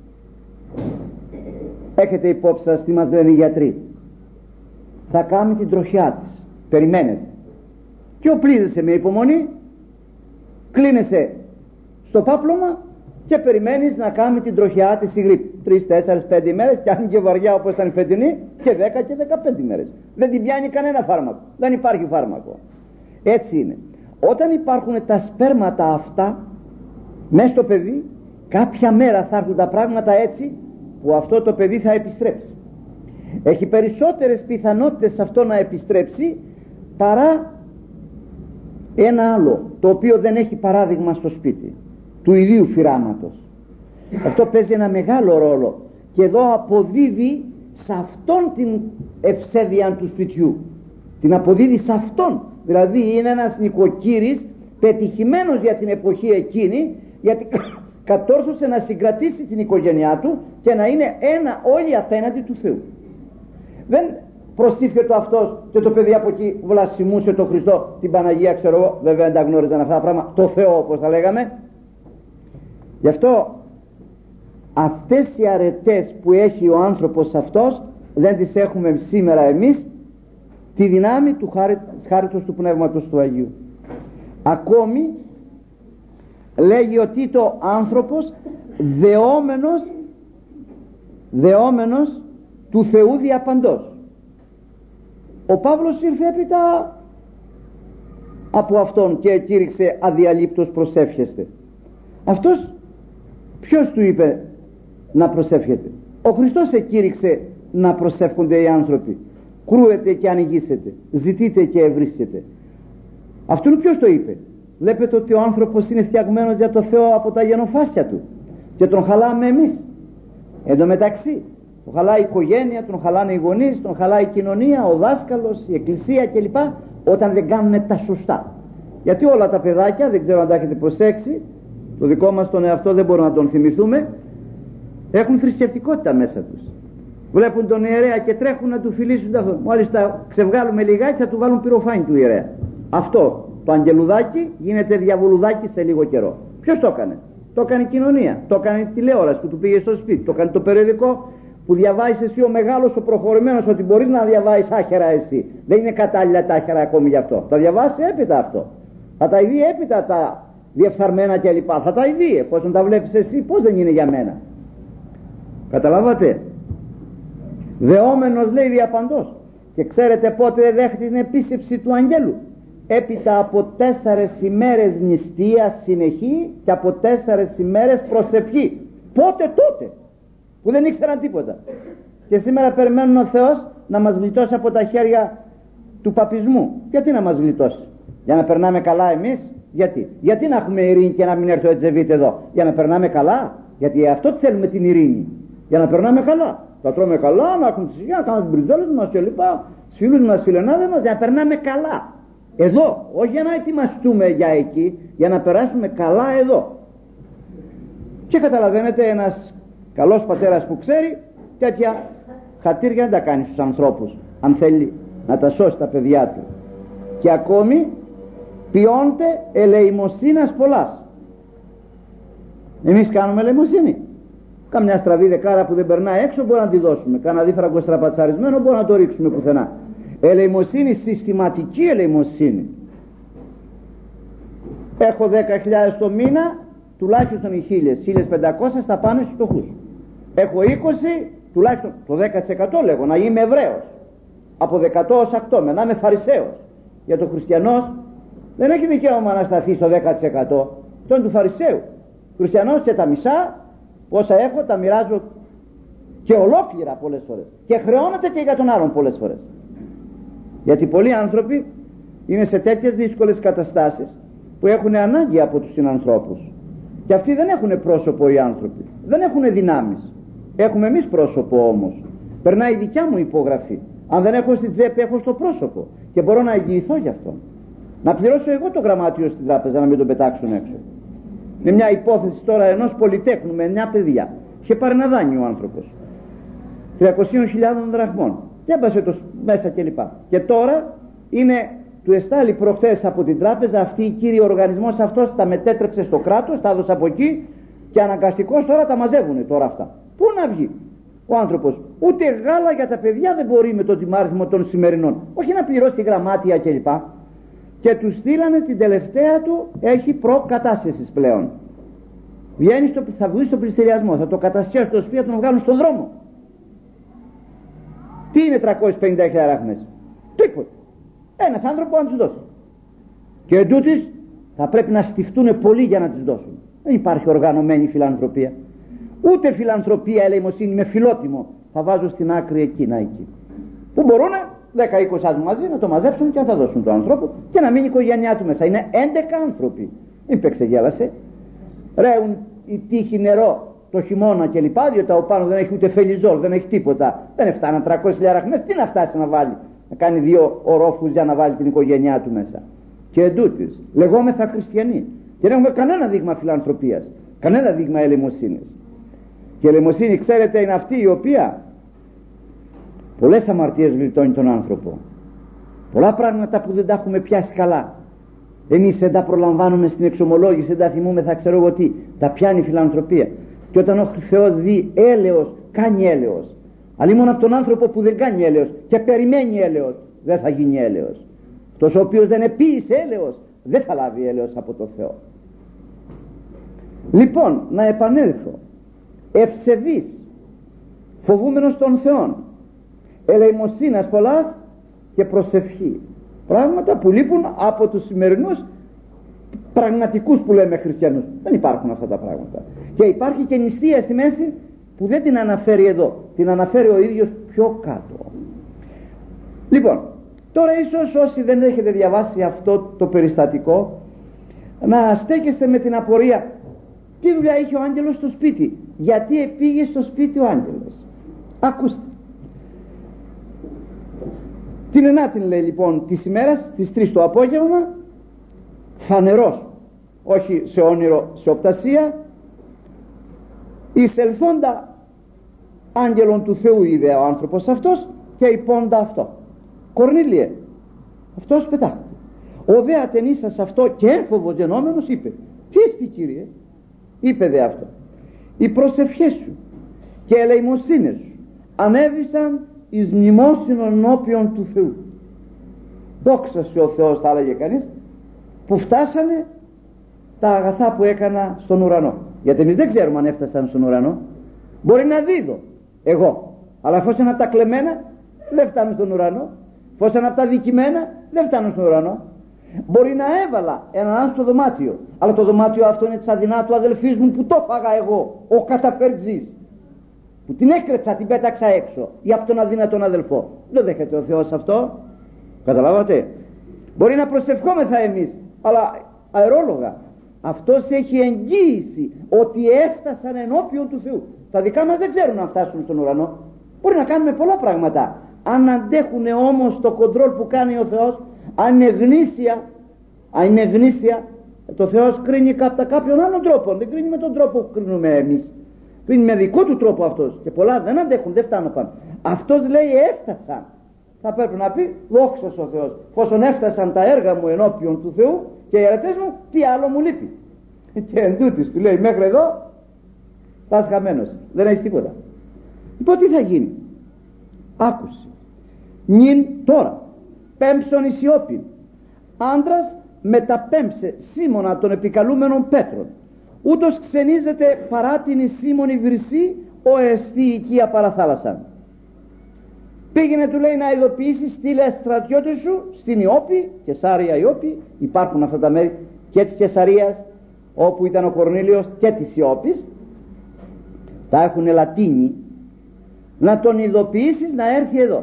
Έχετε υπόψη σας τι μας λένε οι γιατροί? Θα κάνει την τροχιά της, περιμένετε, και οπλίζεσαι με υπομονή, κλείνεσαι στο πάπλωμα και περιμένεις να κάνει την τροχιά της η γρίπη. 3, 4, 5 ημέρες, και αν και βαριά όπως ήταν η φετινή, και 10 και 15 ημέρες. Δεν την πιάνει κανένα φάρμακο, δεν υπάρχει φάρμακο. Έτσι είναι. Όταν υπάρχουν τα σπέρματα αυτά, Μες στο παιδί κάποια μέρα θα έρθουν τα πράγματα έτσι που αυτό το παιδί θα επιστρέψει. Έχει περισσότερες πιθανότητες αυτό να επιστρέψει παρά ένα άλλο το οποίο δεν έχει παράδειγμα στο σπίτι, του ιδίου φυράματος. Αυτό παίζει ένα μεγάλο ρόλο και εδώ αποδίδει σε αυτόν την ευσέβεια του σπιτιού, την αποδίδει σε αυτόν. Δηλαδή είναι ένας νοικοκύρης πετυχημένος για την εποχή εκείνη, γιατί κατόρθωσε να συγκρατήσει την οικογένειά του και να είναι ένα όλοι απέναντι του Θεού. Δεν προσήφιε το αυτός και το παιδί από εκεί βλασιμούσε τον Χριστό, την Παναγία, ξέρω εγώ, βέβαια δεν τα γνώριζαν αυτά τα πράγματα, το Θεό όπως θα λέγαμε. Γι' αυτό αυτές οι αρετές που έχει ο άνθρωπος αυτός δεν τις έχουμε σήμερα εμείς, τη δυνάμει του χάριτος του Πνεύματος του Αγίου. Ακόμη λέγει ότι το άνθρωπος δεόμενος του Θεού διαπαντός. Ο Παύλος ήρθε έπειτα από αυτόν και κήρυξε αδιαλείπτως προσεύχεστε. Αυτός ποιος του είπε να προσεύχεται? Ο Χριστός εκήρυξε να προσεύχονται οι άνθρωποι. Κρούετε και ανοιγήσετε, ζητείτε και ευρύσετε. Αυτόν ποιος το είπε? Βλέπετε ότι ο άνθρωπος είναι φτιαγμένος για το Θεό από τα γενοφάσκια του και τον χαλάμε εμείς. Εν τω μεταξύ τον χαλάει η οικογένεια, τον χαλάνε οι γονείς, τον χαλάει η κοινωνία, ο δάσκαλος, η εκκλησία κλπ, όταν δεν κάνουν τα σωστά. Γιατί όλα τα παιδάκια, δεν ξέρω αν τα έχετε προσέξει, το δικό μας τον εαυτό δεν μπορούμε να τον θυμηθούμε, έχουν θρησκευτικότητα μέσα τους. Βλέπουν τον ιερέα και τρέχουν να του φιλήσουν αυτό. Μόλις τα ξεβγάλουμε λιγάκι θα του βάλουν πυροφάνι του ιερέα. Αυτό το αγγελουδάκι γίνεται διαβολουδάκι σε λίγο καιρό. Ποιος το έκανε? Το έκανε η κοινωνία, το έκανε η τηλεόραση που του πήγε στο σπίτι, το έκανε το περιοδικό που διαβάζεις εσύ ο μεγάλος, ο προχωρημένος, ότι μπορείς να διαβάζεις άχερα εσύ. Δεν είναι κατάλληλα τα άχερα ακόμη γι' αυτό. Θα διαβάσεις έπειτα αυτό. Θα τα ειδεί έπειτα τα διεφθαρμένα κλπ. Θα τα ειδεί εφόσον τα βλέπεις εσύ. Πώς δεν είναι για μένα? Καταλάβατε? Δεόμενος λέει διαπαντός. Και ξέρετε πότε δέχεται την επίσκεψη του αγγέλου? Έπειτα από 4 ημέρες νηστεία συνεχή και από 4 ημέρες προσευχή. Πότε? Τότε που δεν ήξεραν τίποτα. Και σήμερα περιμένουν ο Θεός να μας γλιτώσει από τα χέρια του παπισμού. Γιατί να μας γλιτώσει? Για να περνάμε καλά εμείς? Γιατί να έχουμε ειρήνη και να μην έρθει ο Ετζεβίτ εδώ? Για να περνάμε καλά? Γιατί αυτό θέλουμε, την ειρήνη. Για να περνάμε καλά. Θα τρώμε καλά, να έχουμε τις υγεία, να κάνουμε τις μπριζόλες μας και λοιπά, τους φίλους μας, φιλενάδες μας, για να περνάμε καλά. Εδώ, όχι για να ετοιμαστούμε για εκεί, για να περάσουμε καλά εδώ. Και καταλαβαίνετε, ένας καλός πατέρας που ξέρει τέτοια χατήρια δεν τα κάνει στους ανθρώπους, αν θέλει να τα σώσει τα παιδιά του. Και ακόμη ποιώνται ελεημοσύνας πολλάς. Εμείς κάνουμε ελεημοσύνη? Καμιά στραβή δεκάρα που δεν περνάει έξω μπορεί να τη δώσουμε. Κάνα δίφραγκο στραπατσαρισμένο μπορεί να το ρίξουμε πουθενά. Ελεημοσύνη, συστηματική ελεημοσύνη. Έχω 10.000 το μήνα, τουλάχιστον οι 1.500 θα πάνε στους φτωχούς. Έχω 20, τουλάχιστον το 10% λέγω, να είμαι Εβραίος. Από 100 ως ακτόμεν, να είμαι Φαρισαίος. Για τον χριστιανός δεν έχει δικαίωμα να σταθεί στο 10%. Αυτό είναι του Φαρισαίου. Χριστιανός και τα μισά, όσα έχω τα μοιράζω και ολόκληρα πολλές φορές. Και χρεώνεται και για τον άλλον πολλές φορές. Γιατί πολλοί άνθρωποι είναι σε τέτοιες δύσκολες καταστάσεις που έχουν ανάγκη από τους συνανθρώπους. Και αυτοί δεν έχουν πρόσωπο οι άνθρωποι. Δεν έχουν δυνάμεις. Έχουμε εμείς πρόσωπο όμως. Περνάει η δικιά μου υπογραφή. Αν δεν έχω στην τσέπη, έχω στο πρόσωπο. Και μπορώ να εγγυηθώ γι' αυτό. Να πληρώσω εγώ το γραμμάτιο στην τράπεζα, να μην τον πετάξουν έξω. Είναι μια υπόθεση τώρα ενός πολυτέχνου με 9 παιδιά. Είχε πάρει ένα δάνειο ο άνθρωπος 300.000 δραχμών. Και έμπασε το μέσα κλπ. Και τώρα του εστάλει προχθές από την τράπεζα αυτή η κύριε οργανισμός αυτός, τα μετέτρεψε στο κράτος, τα έδωσε από εκεί και αναγκαστικώς τώρα τα μαζεύουνε τώρα αυτά. Πού να βγει ο άνθρωπος? Ούτε γάλα για τα παιδιά δεν μπορεί με το τιμάριθμο των σημερινών. Όχι να πληρώσει γραμμάτια κλπ. Και του στείλανε την τελευταία του, έχει προκατάσχεσης πλέον. Θα βγει στο πληστηριασμό, θα το κατασχέσουν στο σπίτι, θα τον βγάλουν στον δρόμο. Τι είναι 350.000 δραχμές? Τίποτα. Ένας άνθρωπος να τους δώσει. Και εντούτοις θα πρέπει να στηφτούν πολλοί για να τις δώσουν. Δεν υπάρχει οργανωμένη φιλανθρωπία. Ούτε φιλανθρωπία, ελεημοσύνη με φιλότιμο. Θα βάζω στην άκρη εκεί. Που μπορούν 10-20 άτομα μαζί να το μαζέψουν και να θα δώσουν τον άνθρωπο και να μείνει η οικογένειά του μέσα. Είναι 11 άνθρωποι. Μην ξεγέλασε. Ρέουν οι τείχοι νερό το χειμώνα και λοιπά, διότι από πάνω δεν έχει ούτε φελιζόλ, δεν έχει τίποτα. Δεν φτάνει 300 λιάραχ. Τι να φτάσει να βάλει, να κάνει 2 ορόφους για να βάλει την οικογένειά του μέσα. Και εντούτοις λεγόμεθα χριστιανοί και δεν έχουμε κανένα δείγμα φιλανθρωπίας, κανένα δείγμα ελεημοσύνης. Και η ελεημοσύνη, ξέρετε, είναι αυτή η οποία πολλές αμαρτίες γλιτώνει τον άνθρωπο. Πολλά πράγματα που δεν τα έχουμε πιάσει καλά. Εμείς δεν τα προλαμβάνουμε στην εξομολόγηση, δεν τα θυμούμεθα, ξέρω εγώ τι. Τα πιάνει η φιλανθρωπία. Και όταν ο Θεός δει έλεος, κάνει έλεος. Αλλά μόνο από τον άνθρωπο που δεν κάνει έλεος και περιμένει έλεος, δεν θα γίνει έλεος. Αυτός ο οποίος δεν επίησε έλεος, δεν θα λάβει έλεος από το Θεό. Λοιπόν, να επανέλθω. Ευσεβής, φοβούμενος των Θεών, ελεημοσύνας πολλάς και προσευχή. Πράγματα που λείπουν από τους σημερινούς πραγματικούς που λέμε χριστιανούς. Δεν υπάρχουν αυτά τα πράγματα. Και υπάρχει και νηστεία στη μέση που δεν την αναφέρει εδώ, την αναφέρει ο ίδιος πιο κάτω. Λοιπόν, τώρα ίσως όσοι δεν έχετε διαβάσει αυτό το περιστατικό, να στέκεστε με την απορία, τι δουλειά είχε ο άγγελος στο σπίτι, γιατί πήγε στο σπίτι ο άγγελος. Ακούστε. Την ενάτην, λέει, λοιπόν, της ημέρας, τις 3 το απόγευμα, φανερός, όχι σε όνειρο, σε οπτασία, εισελθόντα άγγελον του Θεού είδε ο άνθρωπος αυτός και υπόντα αυτό. Κορνήλιε, αυτός πετάχτηκε. Ο δε ατενίσας αυτό και έφοβος γενόμενος είπε, τι εστί, Κύριε? Είπε δε αυτό, οι προσευχές σου και ελεημοσύνες σου ανέβησαν εις μνημόσυνον ενώπιον του Θεού. Δόξα σου ο Θεός, θα έλεγε κανείς, που φτάσανε τα αγαθά που έκανα στον ουρανό. Γιατί εμείς δεν ξέρουμε αν έφτασαν στον ουρανό. Μπορεί να δίδω εγώ, αλλά εφόσον από τα κλεμμένα δεν φτάνουν στον ουρανό, εφόσον από τα δικημένα δεν φτάνουν στον ουρανό. Μπορεί να έβαλα έναν άνθρωπο στο δωμάτιο, αλλά το δωμάτιο αυτό είναι της αδυνάτου αδελφής μου που το φάγα εγώ, ο καταφερτζής, που την έκλεψα, την πέταξα έξω, ή από τον αδύνατον αδελφό. Δεν δέχεται ο Θεός αυτό. Καταλάβατε? Μπορεί να προσευχόμεθα εμείς, αλλά αερόλογα. Αυτός έχει εγγύηση ότι έφτασαν ενώπιον του Θεού. Τα δικά μας δεν ξέρουν να φτάσουν στον ουρανό. Μπορεί να κάνουμε πολλά πράγματα. Αν αντέχουν όμως το κοντρόλ που κάνει ο Θεός, αν είναι γνήσια, το Θεός κρίνει κατά κάποιον άλλον τρόπο. Δεν κρίνει με τον τρόπο που κρίνουμε εμείς. Κρίνει με δικό του τρόπο αυτός. Και πολλά δεν αντέχουν, δεν φτάνουν πάνω. Αυτός λέει έφτασαν. Θα πρέπει να πει δόξα ο Θεός. Φόσον έφτασαν τα έργα μου ενώπιον του Θεού και οι αρετές μου, τι άλλο μου λείπει? Και εντούτοις του λέει, μέχρι εδώ πας χαμένος, δεν έχεις τίποτα. Λοιπόν, τι θα γίνει? Άκουσε. Νυν τώρα πέμψον εις Ιώπην, άντρας μεταπέμψε Σίμωνα των επικαλούμενων Πέτρων, ούτως ξενίζεται παρά την Σίμωνη Βρυσή ο εστί οικία παραθάλασσαν. Πήγαινε, του λέει, να ειδοποιήσει, στείλε στρατιώτες σου στην Ιώπη, Κεσάρια Ιώπη, υπάρχουν αυτά τα μέρη και της Κεσαρίας όπου ήταν ο Κορνήλιος και της Ιώπης, τα έχουν Λατίνοι, να τον ειδοποιήσεις να έρθει εδώ.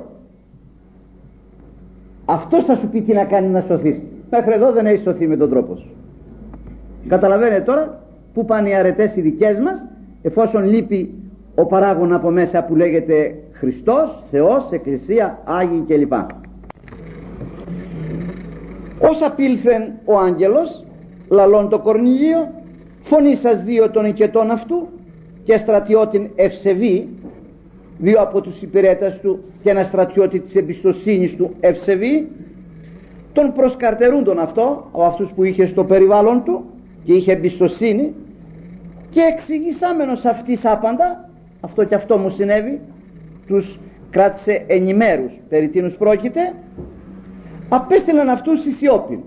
Αυτός θα σου πει τι να κάνει να σωθείς. Μέχρι εδώ δεν έχει σωθεί με τον τρόπο σου. Καταλαβαίνετε τώρα που πάνε οι αρετές οι δικές μας, εφόσον λείπει ο παράγων από μέσα που λέγεται Χριστός, Θεός, Εκκλησία, Άγιοι κλπ. Ως απήλθεν ο άγγελος λαλών το Κορνήλιο, φωνή σας 2 των οικετών αυτού και στρατιώτην Ευσεβή, 2 από τους υπηρέτες του και ένα στρατιώτη της εμπιστοσύνης του Ευσεβή, τον προσκαρτερούντον αυτό από αυτούς που είχε στο περιβάλλον του και είχε εμπιστοσύνη, και εξηγησάμενος αυτής άπαντα, αυτό και αυτό μου συνέβη, τους κράτησε ενημέρους περί τίνους πρόκειται, απέστειλαν αυτούς εις Ιώπην.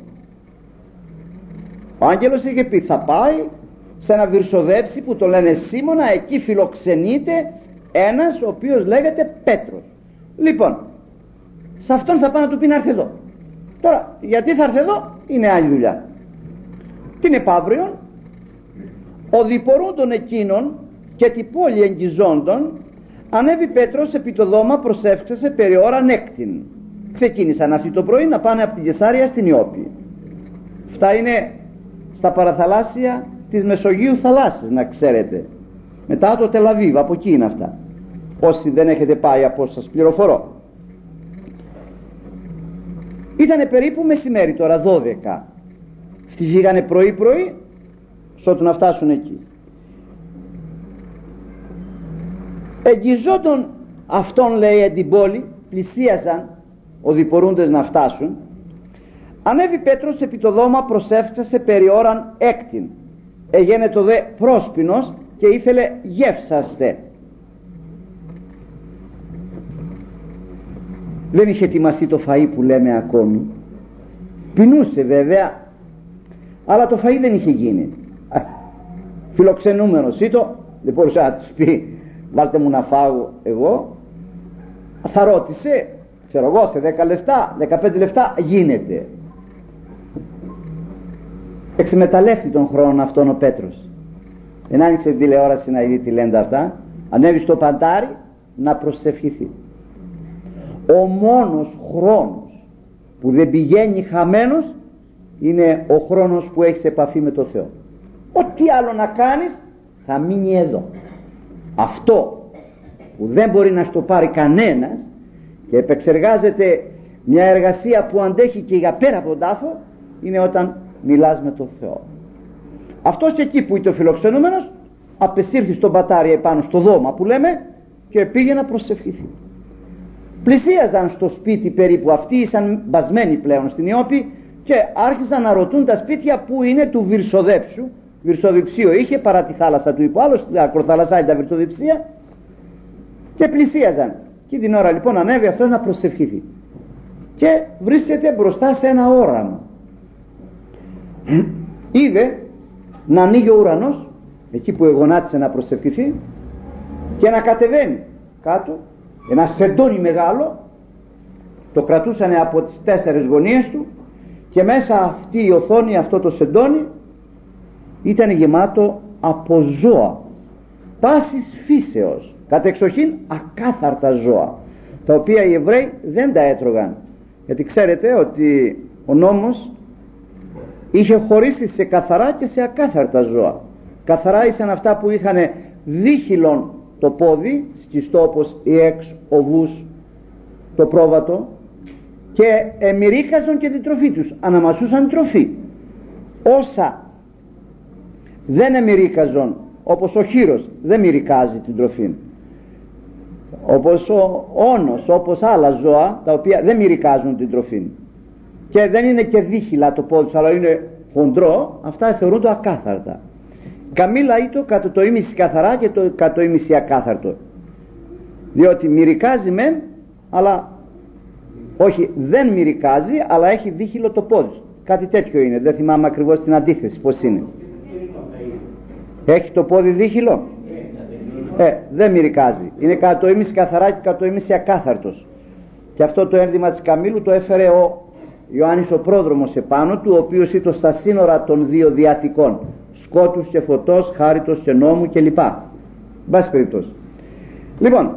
Ο άγγελος είχε πει, θα πάει σε ένα βυρσοδέψη που το λένε Σίμωνα, εκεί φιλοξενείται ένας ο οποίος λέγεται Πέτρος. Λοιπόν, σε αυτόν θα πάει να του πει να έρθει εδώ. Τώρα, γιατί θα έρθει εδώ είναι άλλη δουλειά. Την επαύριον οδηπορούντων εκείνων και την πόλη εγγυζόντων, ανέβη Πέτρος επί το δώμα, προσεύξασε περί ώραν έκτην. Ξεκίνησαν αυτοί το πρωί να πάνε από την Καισάρια στην Ιώπη. Αυτά είναι στα παραθαλάσσια της Μεσογείου θαλάσσης, να ξέρετε. Μετά το Τελαβίβ, από εκεί είναι αυτά. Όσοι δεν έχετε πάει, από όσο σας πληροφορώ. Ήτανε περίπου μεσημέρι τώρα, 12. Αυτοί φύγανε πρωί σώτου να φτάσουν εκεί. Εγγυζόντων αυτόν, λέει, εν την πόλη, πλησίαζαν οδηπορούντες να φτάσουν. Ανέβη Πέτρος επί το δώμα, προσεύξασε περί ώραν έκτην. Εγένε το δε πρόσπινος και ήθελε γεύσαστε. Δεν είχε ετοιμαστεί το φαΐ που λέμε ακόμη. Πεινούσε βέβαια, αλλά το φαΐ δεν είχε γίνει. Φιλοξενούμενος ήτο, δεν μπορούσε να τους πει βάλτε μου να φάω εγώ. Θα ρώτησε, ξέρω εγώ, σε 10 λεπτά, 15 λεπτά γίνεται. Εξεμεταλλεύτηκε τον χρόνο αυτόν ο Πέτρος. Δεν άνοιξε την τηλεόραση να δει τι λένε αυτά. Ανέβη στο παντάρι να προσευχηθεί. Ο μόνος χρόνος που δεν πηγαίνει χαμένος είναι ο χρόνος που έχεις επαφή με το Θεό. Ό,τι άλλο να κάνεις θα μείνει εδώ. Αυτό που δεν μπορεί να στο πάρει κανένας και επεξεργάζεται μια εργασία που αντέχει και για πέρα από τον τάφο, είναι όταν μιλάς με τον Θεό. Αυτός εκεί που ήταν ο φιλοξενούμενος απεσύρθη στον πατάρι επάνω στο δώμα που λέμε και πήγε να προσευχηθεί. Πλησίαζαν στο σπίτι περίπου, αυτοί ήσαν μπασμένοι πλέον στην Ιώπη και άρχισαν να ρωτούν τα σπίτια που είναι του Βυρσοδέψου. Βυρσοδιψίο είχε παρά τη θάλασσα του υπό, άλλο στην ακροθαλασσά τα Βυρσοδιψία, και πλησίαζαν. Και την ώρα λοιπόν ανέβη αυτός να προσευχηθεί και βρίσκεται μπροστά σε ένα όραμα. Είδε να ανοίγει ο ουρανός εκεί που εγωνάτισε να προσευχηθεί και να κατεβαίνει κάτω ένα σεντόνι μεγάλο, το κρατούσανε από τις 4 γωνίες του και μέσα αυτή η οθόνη, αυτό το σεντόνι ήταν γεμάτο από ζώα πάσης φύσεως, κατεξοχήν ακάθαρτα ζώα, τα οποία οι Εβραίοι δεν τα έτρωγαν, γιατί ξέρετε ότι ο νόμος είχε χωρίσει σε καθαρά και σε ακάθαρτα ζώα. Καθαρά ήσαν αυτά που είχαν δίχυλον το πόδι, σκιστό όπως οι εξ οβούς, το πρόβατο, και εμυρίκαζαν και την τροφή τους, αναμασούσαν τροφή. Όσα δεν εμυρίκαζαν, όπως ο χείρος δεν μυρικάζει την τροφή, όπως ο όνος, όπως άλλα ζώα τα οποία δεν μυρικάζουν την τροφή και δεν είναι και δίχυλα το πόδι αλλά είναι χοντρό, αυτά θεωρούνται ακάθαρτα. Καμήλα ήτο κατά το ήμιση καθαρά και το κατά το ήμιση ακάθαρτο, διότι μυρικάζει μεν, αλλά όχι, δεν μυρικάζει, αλλά έχει δίχυλο το πόδι. Κάτι τέτοιο είναι, δεν θυμάμαι ακριβώς την αντίθεση πως είναι. Έχει το πόδι δίχυλο, δεν μυρικάζει, είναι κατά το ήμιση καθαρά και κατά το ήμιση ακάθαρτος. Και αυτό το ένδυμα της καμήλου το έφερε ο Ιωάννης ο πρόδρομος επάνω του, ο οποίος ήταν στα σύνορα των δύο διατικών, σκότους και φωτός, χάριτος και νόμου κλπ. Μπας περιπτώσει. Λοιπόν,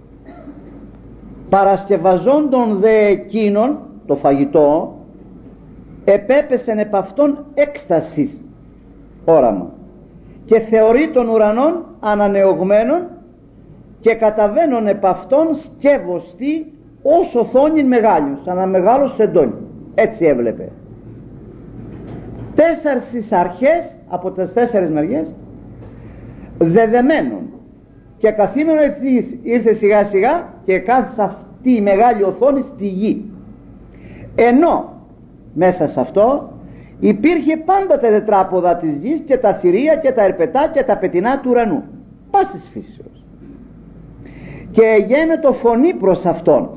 παρασκευαζόντων δε εκείνων το φαγητό, επέπεσεν επ' αυτόν έκστασης όραμα και θεωρεί των ουρανών ανανεωγμένων και καταβαίνουν επ' αυτόν σκεύωστη ως οθόνη μεγάλη, σαν ένα μεγάλο σεντόνι. Έτσι έβλεπε 4 αρχές από τις 4 μεριές δεδεμένων και καθήμενο έτσι ήρθε σιγά σιγά και κάθισε αυτή η μεγάλη οθόνη στη γη, ενώ μέσα σε αυτό υπήρχε πάντα τα τετράποδα της γης και τα θηρία και τα ερπετά και τα πετεινά του ουρανού πάσης φύσεως, και γένετο φωνή προς αυτόν,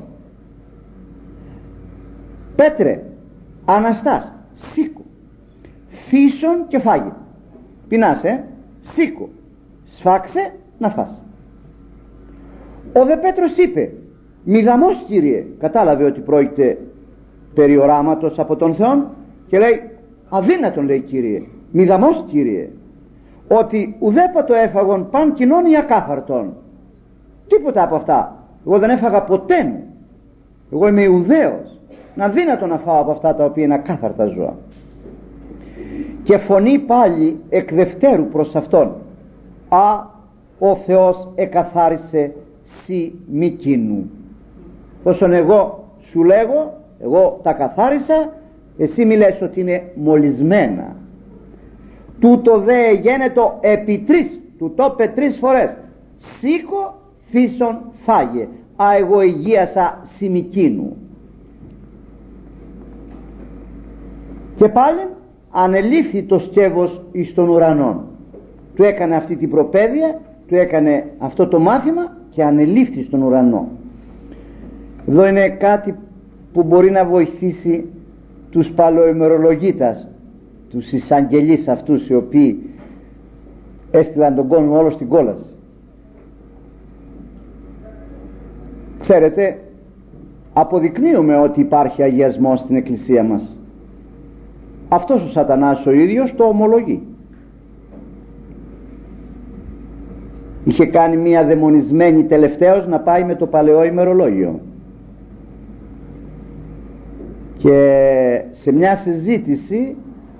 Πέτρε, Αναστάς, σήκω, φύσον και φάγε. Πεινάς, σήκω, σφάξε να φας. Ο δε Πέτρος είπε, μηδαμός Κύριε. Κατάλαβε ότι πρόκειται περί οράματος από τον Θεόν και λέει, αδύνατον, λέει, Κύριε, μηδαμός Κύριε. ότι ουδέπατο έφαγον παν κοινών ή ακάθαρτον. Τίποτα από αυτά. Εγώ δεν έφαγα ποτέ μου. Εγώ είμαι Ιουδαίος. Να δύνατο να φάω από αυτά τα οποία είναι ακάθαρτα ζώα. Και φωνεί πάλι εκ δευτέρου προς αυτόν: Α, ο Θεός εκαθάρισε σοι μη κίνου. Όσον εγώ σου λέγω, εγώ τα καθάρισα, εσύ μη λες ότι είναι μολυσμένα. Τούτο δε εγένετο επί τρεις, του το είπε 3 φορές: σήκω θύσον φάγε, α εγώ υγείασα σοι μη κίνου. Και πάλι ανελήφθη το σκεύος εις των ουρανών. Του έκανε αυτή την προπαίδεια, του έκανε αυτό το μάθημα και ανελήφθη στον ουρανό. Εδώ είναι κάτι που μπορεί να βοηθήσει τους παλαιοημερολογίτας, τους εισαγγελείς αυτούς οι οποίοι έστειλαν τον κόσμο όλο στην κόλαση. Ξέρετε, αποδεικνύουμε ότι υπάρχει αγιασμός στην εκκλησία μας. Αυτός ο σατανάς ο ίδιος το ομολογεί. Είχε κάνει μία δαιμονισμένη τελευταίως να πάει με το παλαιό ημερολόγιο, και σε μια συζήτηση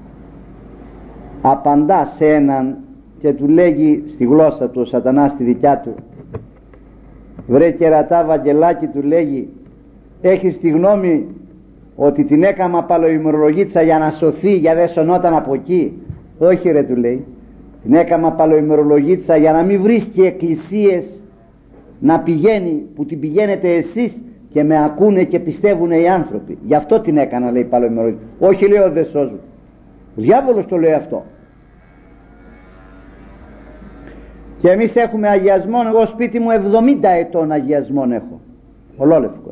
απαντά σε έναν και του λέγει στη γλώσσα του ο σατανάς τη δικιά του: βρε κερατά Βαγγελάκη, του λέγει, έχεις τη γνώμη ότι την έκαμα παλαιοημερολογίτσα για να σωθεί, για δεν σωνόταν από εκεί? Όχι ρε, του λέει, την έκαμα παλαιοημερολογίτσα για να μην βρίσκει εκκλησίες να πηγαίνει που την πηγαίνετε εσείς και με ακούνε και πιστεύουν οι άνθρωποι. Γι' αυτό την έκανα, λέει, παλαιοημερολογίτσα. Όχι, λέει, ο δεν σώζουν. Ο διάβολος το λέει αυτό. Και εμείς έχουμε αγιασμόν. Εγώ σπίτι μου 70 ετών αγιασμόν έχω, ολόλευκον.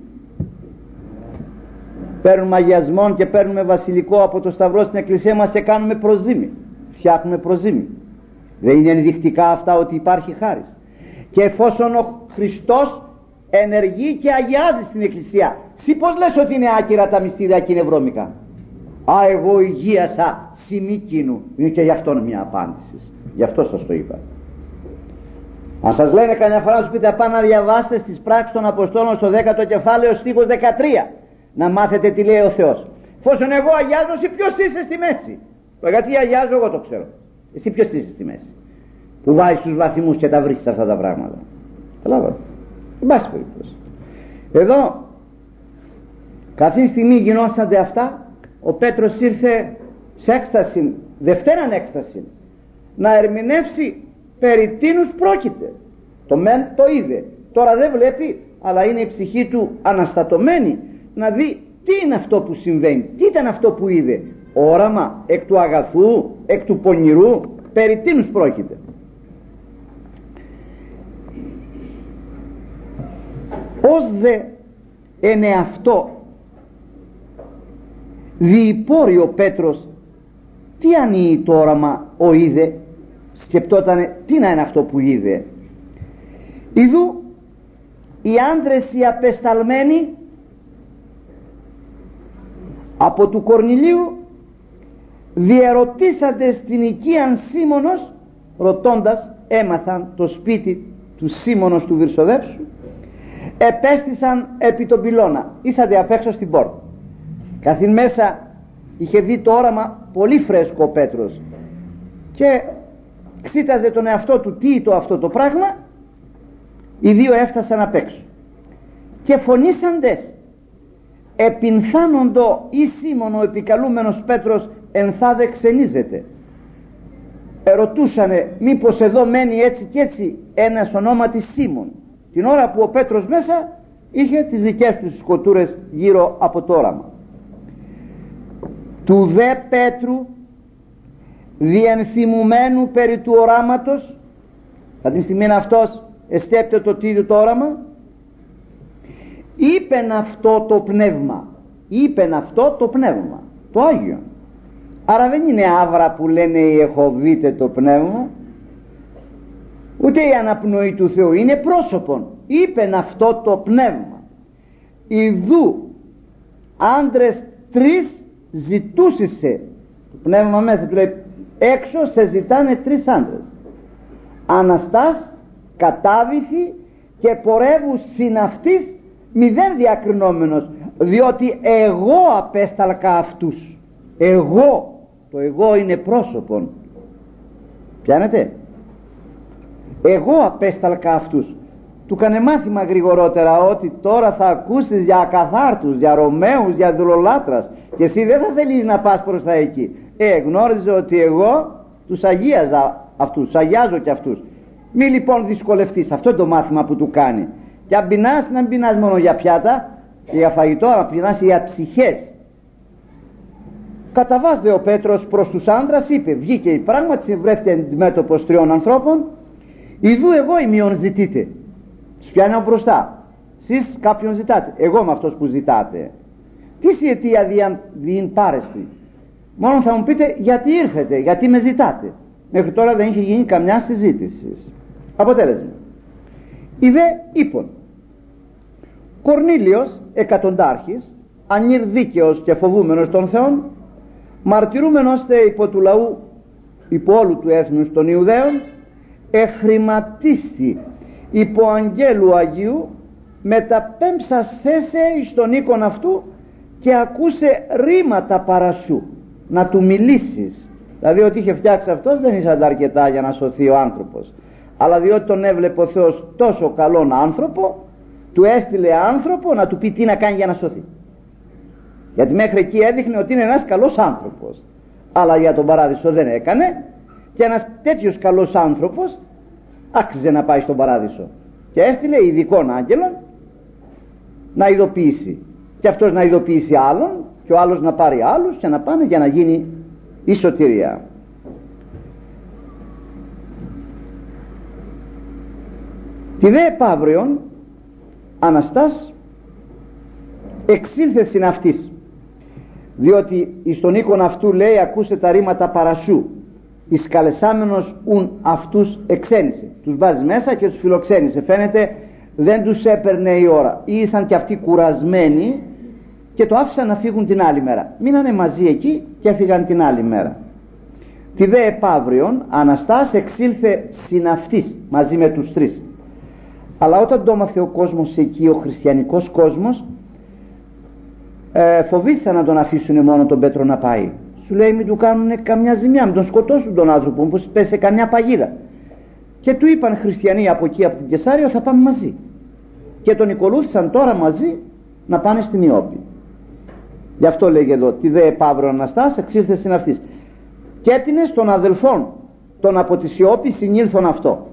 Παίρνουμε αγιασμόν και παίρνουμε βασιλικό από το σταυρό στην εκκλησία μας και κάνουμε προζύμι. Φτιάχνουμε προζύμι. Δεν είναι ενδεικτικά αυτά ότι υπάρχει χάρις? Και εφόσον ο Χριστός ενεργεί και αγιάζει στην εκκλησία, εσύ πως λες ότι είναι άκυρα τα μυστήρια και είναι βρώμικα? Α, εγώ υγείασα σοι μη κίνου. Είναι και γι' αυτό μια απάντηση. Γι' αυτό σας το είπα. Αν σας λένε καμιά φορά, σου πείτε πάμε να διαβάστε στις πράξεις των Αποστόλων στο 10ο κεφάλαιο στίχος 13, να μάθετε τι λέει ο Θεός. Εφόσον εγώ αγιάζω, εσύ ποιος είσαι στη μέση? Γιατί αγιάζω, εγώ το ξέρω. Εσύ ποιος είσαι στη μέση που βάζεις τους βαθμούς και τα βρίσκεις αυτά τα πράγματα? Καταλάβατε? Εν πάση περιπτώσει, εδώ καθή στιγμή γινόσανται αυτά, ο Πέτρος ήρθε σε έκσταση, δευτέραν έκσταση, να ερμηνεύσει περί τίνους πρόκειται. Το μεν το είδε, τώρα δεν βλέπει, αλλά είναι η ψυχή του αναστατωμένη να δει τι είναι αυτό που συμβαίνει, τι ήταν αυτό που είδε. Όραμα εκ του αγαθού, εκ του πονηρού, περί τίνους πρόκειται. Ως δε εν εαυτό διυπόρει ο Πέτρος, τι ανοίγει το όραμα ο είδε? Σκεπτότανε τι να είναι αυτό που είδε. Ιδού οι άντρες οι απεσταλμένοι από του Κορνηλίου διερωτήσανται στην οικίαν Σίμωνος, ρωτώντας, έμαθαν το σπίτι του Σίμωνος του Βυρσοδέψου, επέστησαν επί τον πυλώνα, ήσανται απ' έξω στην πόρτα. Καθήν μέσα είχε δει το όραμα πολύ φρέσκο ο Πέτρος και ξύταζε τον εαυτό του τι το αυτό το πράγμα. Οι δύο έφτασαν απ' έξω και φωνήσαντες επινθάνοντο ή Σίμων ο επικαλούμενος Πέτρος ενθάδε ξενίζεται. Ερωτούσανε μήπως εδώ μένει έτσι και έτσι ένας ονόματι Σίμων, την ώρα που ο Πέτρος μέσα είχε τις δικές του σκοτούρες γύρω από το όραμα. Του δε Πέτρου διενθυμουμένου περί του οράματος, θα την στιγμή αυτός εσκέπτεται το τι το όραμα, είπεν αυτό το πνεύμα, είπεν αυτό το πνεύμα, το Άγιο. Άρα δεν είναι άβρα που λένε οι εχοβείτε το πνεύμα, ούτε η αναπνοή του Θεού, είναι πρόσωπον. Είπεν αυτό το πνεύμα. Ιδού άντρες 3 ζητούσισε, το πνεύμα μέσα του λέει έξω σε ζητάνε 3 άντρες, Αναστάς, κατάβηθη και πορεύου συναυτής, μηδέν διακρινόμενος, διότι εγώ απέσταλκα αυτούς. Εγώ, το εγώ είναι πρόσωπον, πιάνετε, εγώ απέσταλκα αυτούς. Του κάνε μάθημα γρηγορότερα ότι τώρα θα ακούσεις για ακαθάρτους, για Ρωμαίους, για δουλολάτρας, και εσύ δεν θα θέλεις να πας προς τα εκεί. Γνώριζε ότι εγώ τους αγίαζα αυτούς, τους αγιάζω και αυτούς. Μη λοιπόν δυσκολευτείς, αυτό είναι το μάθημα που του κάνει. Και αν πεινάς, να μην πεινάς μόνο για πιάτα και για φαγητό, αλλά πεινάς για ψυχές. Καταβάζεται ο Πέτρος προς τους άντρας, είπε, βγήκε πράγματι, βρέθηκε αντιμέτωπος 3 ανθρώπων. Ιδού εγώ ημιον ζητείτε. Τους πιάνω μπροστά. Εσείς κάποιον ζητάτε, εγώ είμαι αυτός που ζητάτε. Τι αιτία διήν πάρεστη? Μόνο θα μου πείτε γιατί ήρθετε, γιατί με ζητάτε. Μέχρι τώρα δεν είχε γίνει καμιά συζήτηση. Αποτέλεσμα, ιδέ είπων, Κορνήλιος εκατοντάρχης, ανήρ δίκαιος και φοβούμενος των Θεών, μαρτυρούμενος τε υπό του λαού, υπό όλου του έθνους των Ιουδαίων, εχρηματίστη υπό αγγέλου Αγίου, μεταπέμψας θέσε εις τον οίκον αυτού και ακούσε ρήματα παρασού, να του μιλήσεις. Δηλαδή ότι είχε φτιάξει αυτός δεν ήσαν αρκετά για να σωθεί ο άνθρωπος, αλλά διότι τον έβλεπε ο Θεός τόσο καλόν άνθρωπο, του έστειλε άνθρωπο να του πει τι να κάνει για να σωθεί. Γιατί μέχρι εκεί έδειχνε ότι είναι ένας καλός άνθρωπος, αλλά για τον παράδεισο δεν έκανε, και ένας τέτοιος καλός άνθρωπος άξιζε να πάει στον παράδεισο, και έστειλε ειδικών άγγελων να ειδοποιήσει, και αυτός να ειδοποιήσει άλλον, και ο άλλος να πάρει άλλους, και να πάνε για να γίνει η σωτηρία. Τη δε επαύριον Αναστάς εξήλθε συναυτής, διότι εις τον οίκον αυτού, λέει, ακούσε τα ρήματα παρασού, εις καλεσάμενος ουν αυτούς εξένησε. Τους βάζει μέσα και τους φιλοξένησε. Φαίνεται δεν τους έπαιρνε η ώρα, ή ήσαν και αυτοί κουρασμένοι και το άφησαν να φύγουν την άλλη μέρα. Μείνανε μαζί εκεί και έφυγαν την άλλη μέρα. Τη δε επαύριον Αναστάς εξήλθε συναυτής μαζί με τους 3. Αλλά όταν το έμαθε ο κόσμος εκεί, ο χριστιανικός κόσμος, φοβήθηκαν να τον αφήσουν μόνο τον Πέτρο να πάει. Σου λέει μην του κάνουν καμιά ζημιά, μην τον σκοτώσουν τον άνθρωπο, όπως πέσει σε καμιά παγίδα. Και του είπαν χριστιανοί από εκεί, από την Κεσάρια, θα πάμε μαζί. Και τον ακολούθησαν τώρα μαζί να πάνε στην Ιώπη. Γι' αυτό λέγει εδώ, τη δε επαύριον Αναστάς εξήλθε συναυτής. Και έτεινες των αδελφών των από τη Ιώπη συνήλθον αυτό.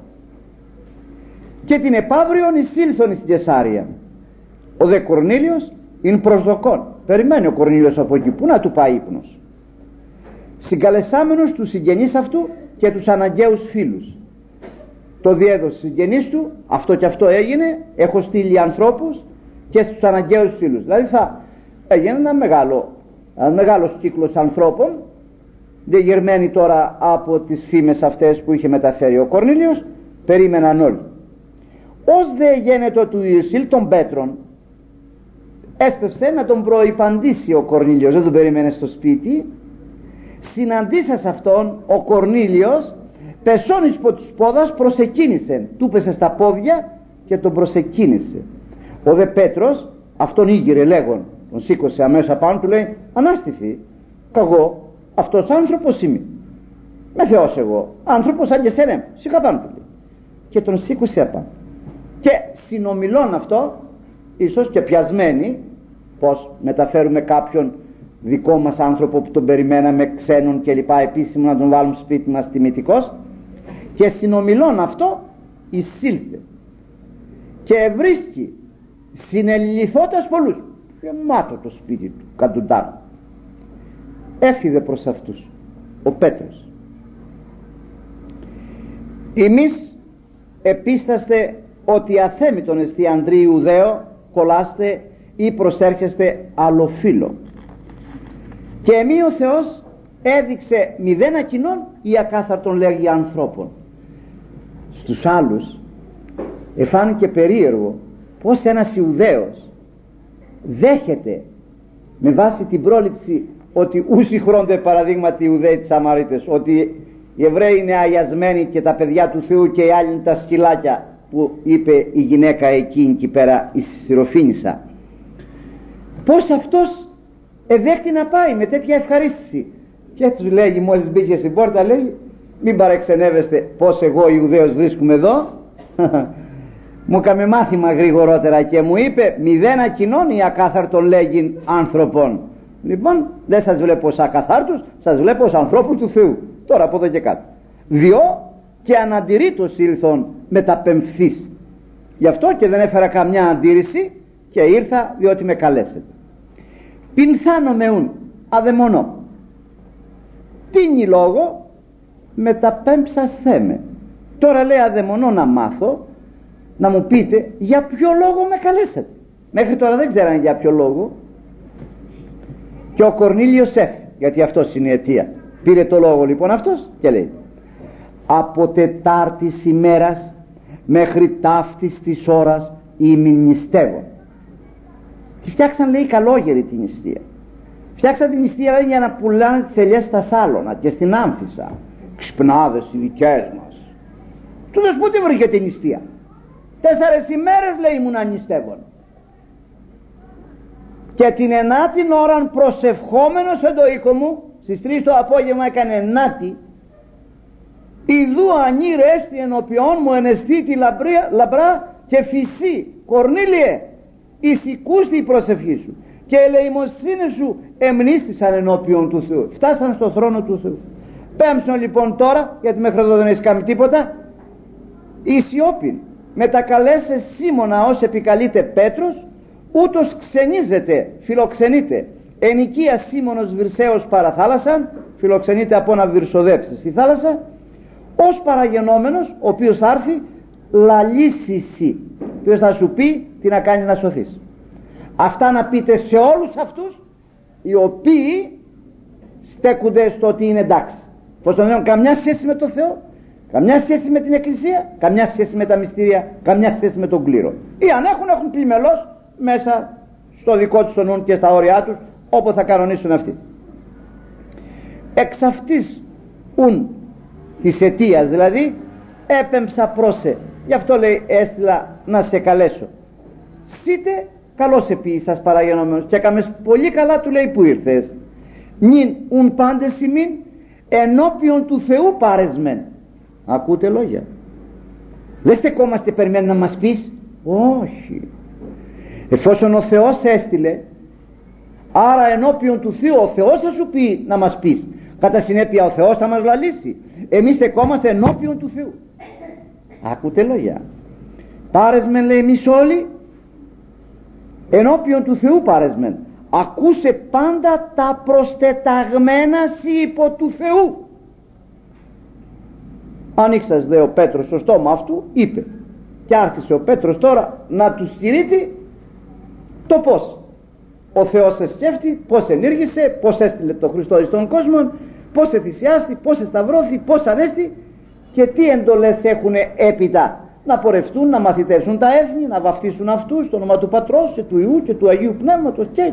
Και την επαύριον εισήλθον στην Κεσάρια. Ο δε Κορνήλιος είναι προσδοκών. Περιμένει ο Κορνήλιος από εκεί, πού να του πάει ύπνος. Συγκαλεσάμενος τους συγγενείς αυτού και τους αναγκαίους φίλους. Το διέδωσε στους συγγενείς του, αυτό και αυτό έγινε, έχω στείλει ανθρώπους, και στους αναγκαίους φίλους. Δηλαδή θα έγινε ένα μεγάλος κύκλος ανθρώπων, διεγερμένοι τώρα από τις φήμες αυτές που είχε μεταφέρει ο Κορνήλιος, περίμεναν όλοι. Ως δε γένετο του Ιωσήλ των Πέτρων, έσπευσε να τον προϋπαντήσει ο Κορνήλιος, δεν τον περίμενε στο σπίτι. Συναντήσας αυτόν, ο Κορνήλιος πεσόν εις από τους πόδας προσεκίνησε, του πέσε στα πόδια και τον προσεκίνησε. Ο δε Πέτρος αυτόν ήγηρε λέγον, τον σήκωσε αμέσως απάνω, του λέει ανάστηθη, καγώ αυτός άνθρωπος είμαι, με Θεός εγώ, άνθρωπος σαν και σένα, σήκω απάνω, του λέει, και τον σήκωσε απάνω. Και συνομιλών αυτό, ίσως και πιασμένοι, πως μεταφέρουμε κάποιον δικό μας άνθρωπο που τον περιμέναμε ξένον και λοιπά επίσημο να τον βάλουμε σπίτι μας τιμητικός, και συνομιλών αυτό εισήλθε και βρίσκει συνελιθώντας πολλούς, γεμάτο το σπίτι του καντουντάρ. Έφυγε προς αυτούς ο Πέτρος. Εμείς επίσταστε ότι αθέμητον εστί Ανδρή Ιουδαίο κολλάστε ή προσέρχεστε άλλο φίλο, και εμεί ο Θεός έδειξε μηδέν ακοινών ή ακάθαρτον λέγει ανθρώπων. Στους άλλους εφάνηκε περίεργο πως ένας Ιουδαίος δέχεται με βάση την πρόληψη ότι ούσι χρόνται παραδείγματι Ιουδαίοι της Σαμαρίτες, ότι οι Εβραίοι είναι αγιασμένοι και τα παιδιά του Θεού και οι άλλοι είναι τα σκυλάκια, που είπε η γυναίκα εκείνη εκεί πέρα, η Σιροφήνισσα. Πως αυτός εδέχτη να πάει με τέτοια ευχαρίστηση, και τους λέγει μόλις μπήκε στην πόρτα, λέει, μην παρεξενεύεστε πως εγώ Ιουδαίος βρίσκομαι εδώ. Μου έκαμε μάθημα γρηγορότερα και μου είπε, μηδέν ακοινώνει ακάθαρτον λέγειν άνθρωπον. Λοιπόν, δεν σας βλέπω ως ακαθάρτους, σας βλέπω ως ανθρώπους του Θεού. Τώρα από εδώ και κάτω. Διό και αναντηρήτως ήλθον μεταπεμφθείς. Γι' αυτό και δεν έφερα καμιά αντίρρηση και ήρθα διότι με καλέσετε. Πινθάνω μεούν, αδαιμονώ. Τίνι λόγο μεταπέμψας θέμε. Τώρα λέει αδαιμονώ να μάθω, να μου πείτε για ποιο λόγο με καλέσατε. Μέχρι τώρα δεν ξέρανε για ποιο λόγο. Και ο Κορνήλιος έφυγε, γιατί αυτός είναι η αιτία. Πήρε το λόγο λοιπόν αυτός και λέει, από Τετάρτης ημέρας μέχρι ταύτης της ώρας ημιν νηστεύω. Και φτιάξαν, λέει, καλόγερη την νηστεία. Φτιάξαν την νηστεία, λέει, για να πουλάνε τις ελιές στα Σάλωνα και στην Άμφισσα. Ξυπνάδες οι δικές μας. Του δες πού τη βρήκε την νηστεία. 4 ημέρες, λέει, ήμουν νηστεύων. Και την 9η ώρα προσευχόμενος εν το οίκο μου, στις 3 το απόγευμα έκανε 9η, ιδού ανήρ έστι ενωπιών μου ενεστή τη λαμπρά και φυσί. Κορνήλιε, εισηκούστη η προσευχή σου και η ελεημοσύνη σου εμνίστησαν ενώπιον του Θεού. Φτάσαν στο θρόνο του Θεού. Πέμψον λοιπόν τώρα, γιατί μέχρι εδώ δεν έχεις κάνει τίποτα, η σιώπην μετακαλέσε Σίμωνα ως επικαλείται Πέτρος, ούτως ξενίζεται, φιλοξενείται εν οικία Σίμωνος Βυρσαίος παραθάλασσαν, φιλοξενείται από να βυρσοδέψει στη θάλασσα, ως παραγενόμενος, ο οποίος θα έρθει λαλήσισι, ο οποίος θα σου πει τι να κάνει να σωθείς. Αυτά να πείτε σε όλους αυτούς οι οποίοι στέκονται στο ότι είναι εντάξει. Πως τον έχουν καμιά σχέση με τον Θεό, καμιά σχέση με την Εκκλησία, καμιά σχέση με τα μυστήρια, καμιά σχέση με τον κλήρο. Ή αν έχουν πλημελώς μέσα στο δικό τους το νου και στα όρια τους, όπου θα κανονίσουν αυτοί. Εξ αυτής ουν της αιτίας, δηλαδή έπεμψα πρόσε. Γι' αυτό λέει έστειλα να σε καλέσω. Σείτε καλώς επίησας παραγενόμενος. Και έκαμες πολύ καλά, του λέει, που ήρθες. Νυν ουν πάντες ημίν ενώπιον του Θεού πάρεσμεν. Ακούτε λόγια. Δεν στεκόμαστε περιμένει να μας πεις. Όχι. Εφόσον ο Θεός έστειλε, άρα ενώπιον του Θεού ο Θεός θα σου πει να μας πεις. Κατά συνέπεια ο Θεός θα μας λαλήσει. Εμείς στεκόμαστε ενώπιον του Θεού. Ακούτε λόγια. Πάρεσμεν, λέει, εμείς όλοι ενώπιον του Θεού πάρεσμεν. Ακούσε πάντα τα προστεταγμένα σοι υπό του Θεού. Ανοίξας δε ο Πέτρος στο στόμα αυτού, είπε, και άρχισε ο Πέτρος τώρα να του στηρίζει το πώς ο Θεός σε σκέφτει, πώς ενήργησε, πώς έστειλε το Χριστό εις τον κόσμο, πώς θυσιάστη, πώς σταυρώθη, πώς ανέστη και τι εντολές έχουν έπειτα. Να πορευτούν, να μαθητεύσουν τα έθνη, να βαφτίσουν αυτούς στο όνομα του Πατρός και του Υιού και του Αγίου Πνεύματος και.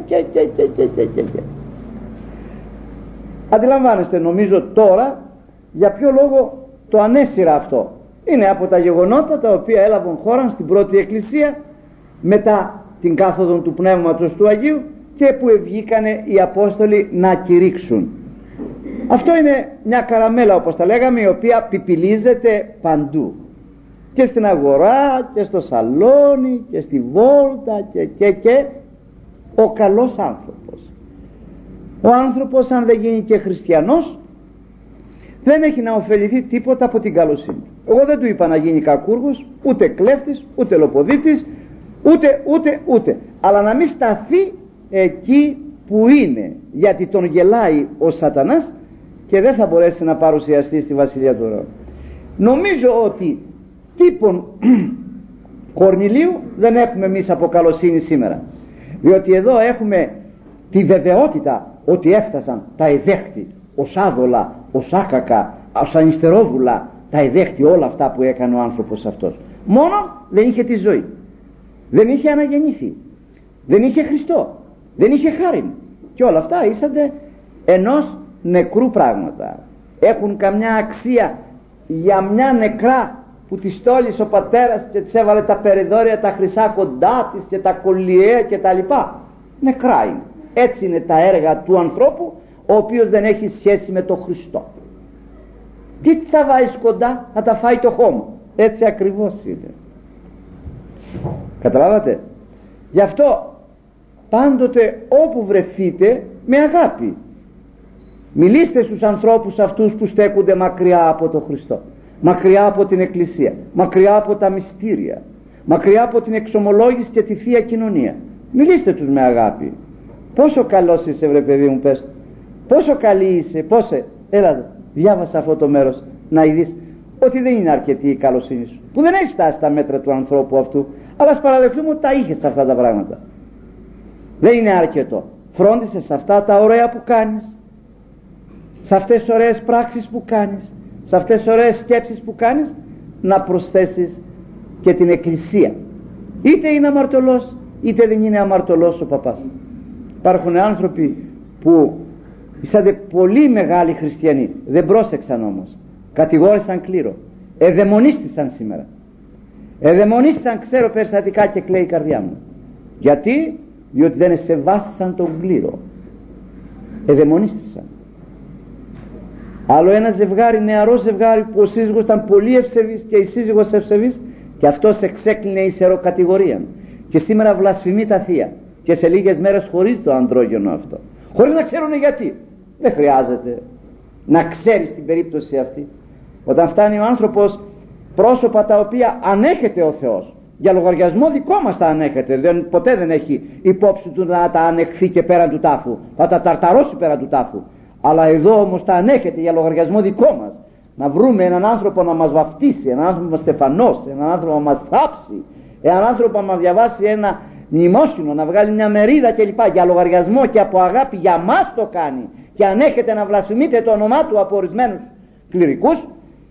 Αντιλαμβάνεστε, νομίζω τώρα για ποιο λόγο το ανέσυρα αυτό. Είναι από τα γεγονότα τα οποία έλαβαν χώρα στην πρώτη εκκλησία μετά την κάθοδο του Πνεύματος του Αγίου και που βγήκανε οι Απόστολοι να κηρύξουν. Αυτό είναι μια καραμέλα, όπως τα λέγαμε, η οποία πιπιλίζεται παντού, και στην αγορά και στο σαλόνι και στη βόλτα και ο καλός άνθρωπος. Ο άνθρωπος, αν δεν γίνει και χριστιανός, δεν έχει να ωφεληθεί τίποτα από την καλοσύνη. Εγώ δεν του είπα να γίνει κακούργος, ούτε κλέφτης, ούτε λοποδίτης, ούτε, αλλά να μην σταθεί εκεί που είναι, γιατί τον γελάει ο σατανάς και δεν θα μπορέσει να παρουσιαστεί στη Βασιλεία του Ουρανού. Νομίζω ότι τύπον Κορνηλίου δεν έχουμε εμείς από καλοσύνη σήμερα, διότι εδώ έχουμε τη βεβαιότητα ότι έφτασαν τα εδέχτη, ως άδολα, ως άκακα, ως ανιστερόβουλα, τα εδέχτη όλα αυτά που έκανε ο άνθρωπος αυτός. Μόνο δεν είχε τη ζωή, δεν είχε αναγεννήθει, δεν είχε Χριστό, δεν είχε χάριν, και όλα αυτά ήσανται ενός νεκρού πράγματα. Έχουν καμιά αξία για μια νεκρά που τη στόλισε ο πατέρας και της έβαλε τα περιδόρια τα χρυσά κοντά της και τα κολιέ και τα λοιπά? Νεκρά είναι. Έτσι είναι τα έργα του ανθρώπου ο οποίος δεν έχει σχέση με τον Χριστό. Τι θα βάζεις κοντά? Θα τα φάει το χώμα. Έτσι ακριβώς είναι. Καταλάβατε? Γι' αυτό πάντοτε όπου βρεθείτε, με αγάπη μιλήστε στους ανθρώπους αυτούς που στέκονται μακριά από τον Χριστό, μακριά από την Εκκλησία, μακριά από τα μυστήρια, μακριά από την εξομολόγηση και τη Θεία Κοινωνία. Μιλήστε τους με αγάπη. Πόσο καλός είσαι, βρε παιδί μου, πες, πόσο καλή είσαι, πόσε. Έλα, διάβασα αυτό το μέρος να ειδείς ότι δεν είναι αρκετή η καλοσύνη σου, που δεν έχει φτάσει στα μέτρα του ανθρώπου αυτού, αλλά ας παραδεχτούμε ότι τα είχες αυτά τα πράγματα. Δεν είναι αρκετό. Φρόντισε σε αυτά τα ωραία που κάνεις, σε αυτές τις ωραίες πράξεις που κάνεις, σε αυτές τις ωραίες σκέψεις που κάνεις, να προσθέσεις και την Εκκλησία. Είτε είναι αμαρτωλός είτε δεν είναι αμαρτωλός ο παπάς. Υπάρχουν άνθρωποι που είσατε πολύ μεγάλοι χριστιανοί, δεν πρόσεξαν όμως, κατηγόρησαν κλήρο, εδαιμονίστησαν σήμερα, εδαιμονίστησαν, ξέρω περιστατικά και κλαίει η καρδιά μου. Γιατί? Διότι δεν σεβάστησαν τον κλήρο, εδαιμονίστησαν. Άλλο ένα ζευγάρι, νεαρό ζευγάρι, που ο σύζυγος ήταν πολύ ευσεβής και η σύζυγος ευσεβής, και αυτός εξέκλεινε ισεροκατηγορία και σήμερα βλασφημεί τα θεία και σε λίγες μέρες χωρίζει το ανδρόγενο αυτό, χωρίς να ξέρουν γιατί. Δεν χρειάζεται να ξέρεις την περίπτωση αυτή. Όταν φτάνει ο άνθρωπος πρόσωπα τα οποία ανέχεται ο Θεός, για λογαριασμό δικό μας τα ανέχεται, ποτέ δεν έχει υπόψη του να τα ανεχθεί και πέραν του τάφου, θα τα ταρταρώσει πέραν του τάφου. Αλλά εδώ όμως τα ανέχεται για λογαριασμό δικό μας. Να βρούμε έναν άνθρωπο να μας βαφτίσει, έναν άνθρωπο να μας στεφανώσει, έναν άνθρωπο να μας θάψει, έναν άνθρωπο να μας διαβάσει ένα μνημόσυνο, να βγάλει μια μερίδα κλπ. Για λογαριασμό και από αγάπη για μας το κάνει και ανέχεται να βλασφημείτε το όνομά του από ορισμένους κληρικούς.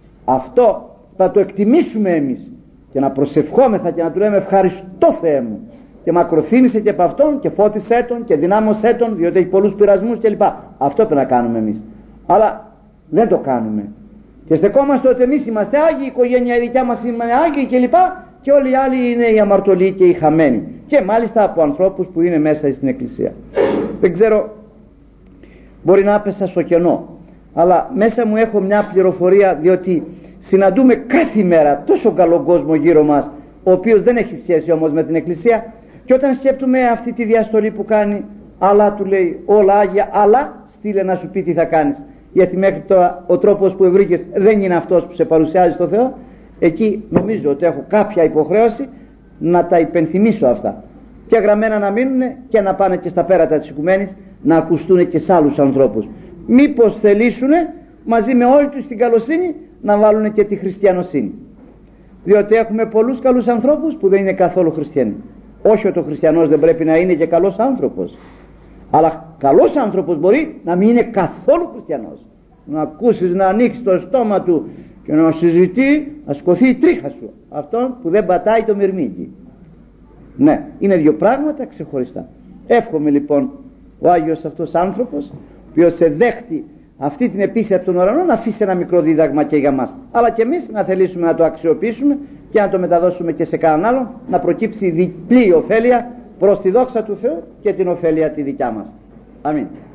Αυτό θα το εκτιμήσουμε εμείς και να προσευχόμεθα και να του λέμε ευχαριστώ Θεέ μου, και μακροθύμησε και από αυτόν και φώτισέ τον και δυνάμωσέ τον, διότι έχει πολλούς πειρασμούς κλπ. Αυτό πρέπει να κάνουμε εμείς, αλλά δεν το κάνουμε και στεκόμαστε ότι εμείς είμαστε άγιοι, η οικογένεια η δικιά μας είναι άγιοι κλπ. Και όλοι οι άλλοι είναι οι αμαρτωλοί και οι χαμένοι, και μάλιστα από ανθρώπους που είναι μέσα στην Εκκλησία. Δεν ξέρω, μπορεί να άπεσα στο κενό, αλλά μέσα μου έχω μια πληροφορία, διότι συναντούμε κάθε μέρα τόσο καλό κόσμο γύρω μας, ο οποίος δεν έχει σχέση όμως με την Εκκλησία, και όταν σκέπτομαι αυτή τη διαστολή που κάνει, αλλά του λέει όλα άγια, αλλά στείλε να σου πει τι θα κάνεις, γιατί μέχρι τώρα ο τρόπος που ευρήκες δεν είναι αυτός που σε παρουσιάζει στο Θεό. Εκεί νομίζω ότι έχω κάποια υποχρέωση να τα υπενθυμίσω αυτά, και γραμμένα να μείνουν και να πάνε και στα πέρατα της οικουμένης, να ακουστούν και σε άλλους ανθρώπους, μήπως θελήσουν μαζί με όλη τους την καλοσύνη να βάλουν και τη χριστιανοσύνη, διότι έχουμε πολλούς καλούς ανθρώπους που δεν είναι καθόλου χριστιανοί. Όχι ότι ο χριστιανός δεν πρέπει να είναι και καλός άνθρωπος, αλλά καλός άνθρωπος μπορεί να μην είναι καθόλου χριστιανός. Να ακούσεις να ανοίξει το στόμα του και να συζητεί, να σκοθεί η τρίχα σου, αυτόν που δεν πατάει το μυρμήγκι. Ναι, είναι δύο πράγματα ξεχωριστά. Εύχομαι λοιπόν ο Άγιος αυτός άνθρωπος, ο οποίος σε δέχτη αυτή την επίσης από τον ουρανό, να αφήσει ένα μικρό δίδαγμα και για μας, αλλά και εμείς να θελήσουμε να το αξιοποιήσουμε και να το μεταδώσουμε και σε κανέναν άλλον, να προκύψει διπλή ωφέλεια προς τη δόξα του Θεού και την ωφέλεια τη δικιά μας. Αμήν.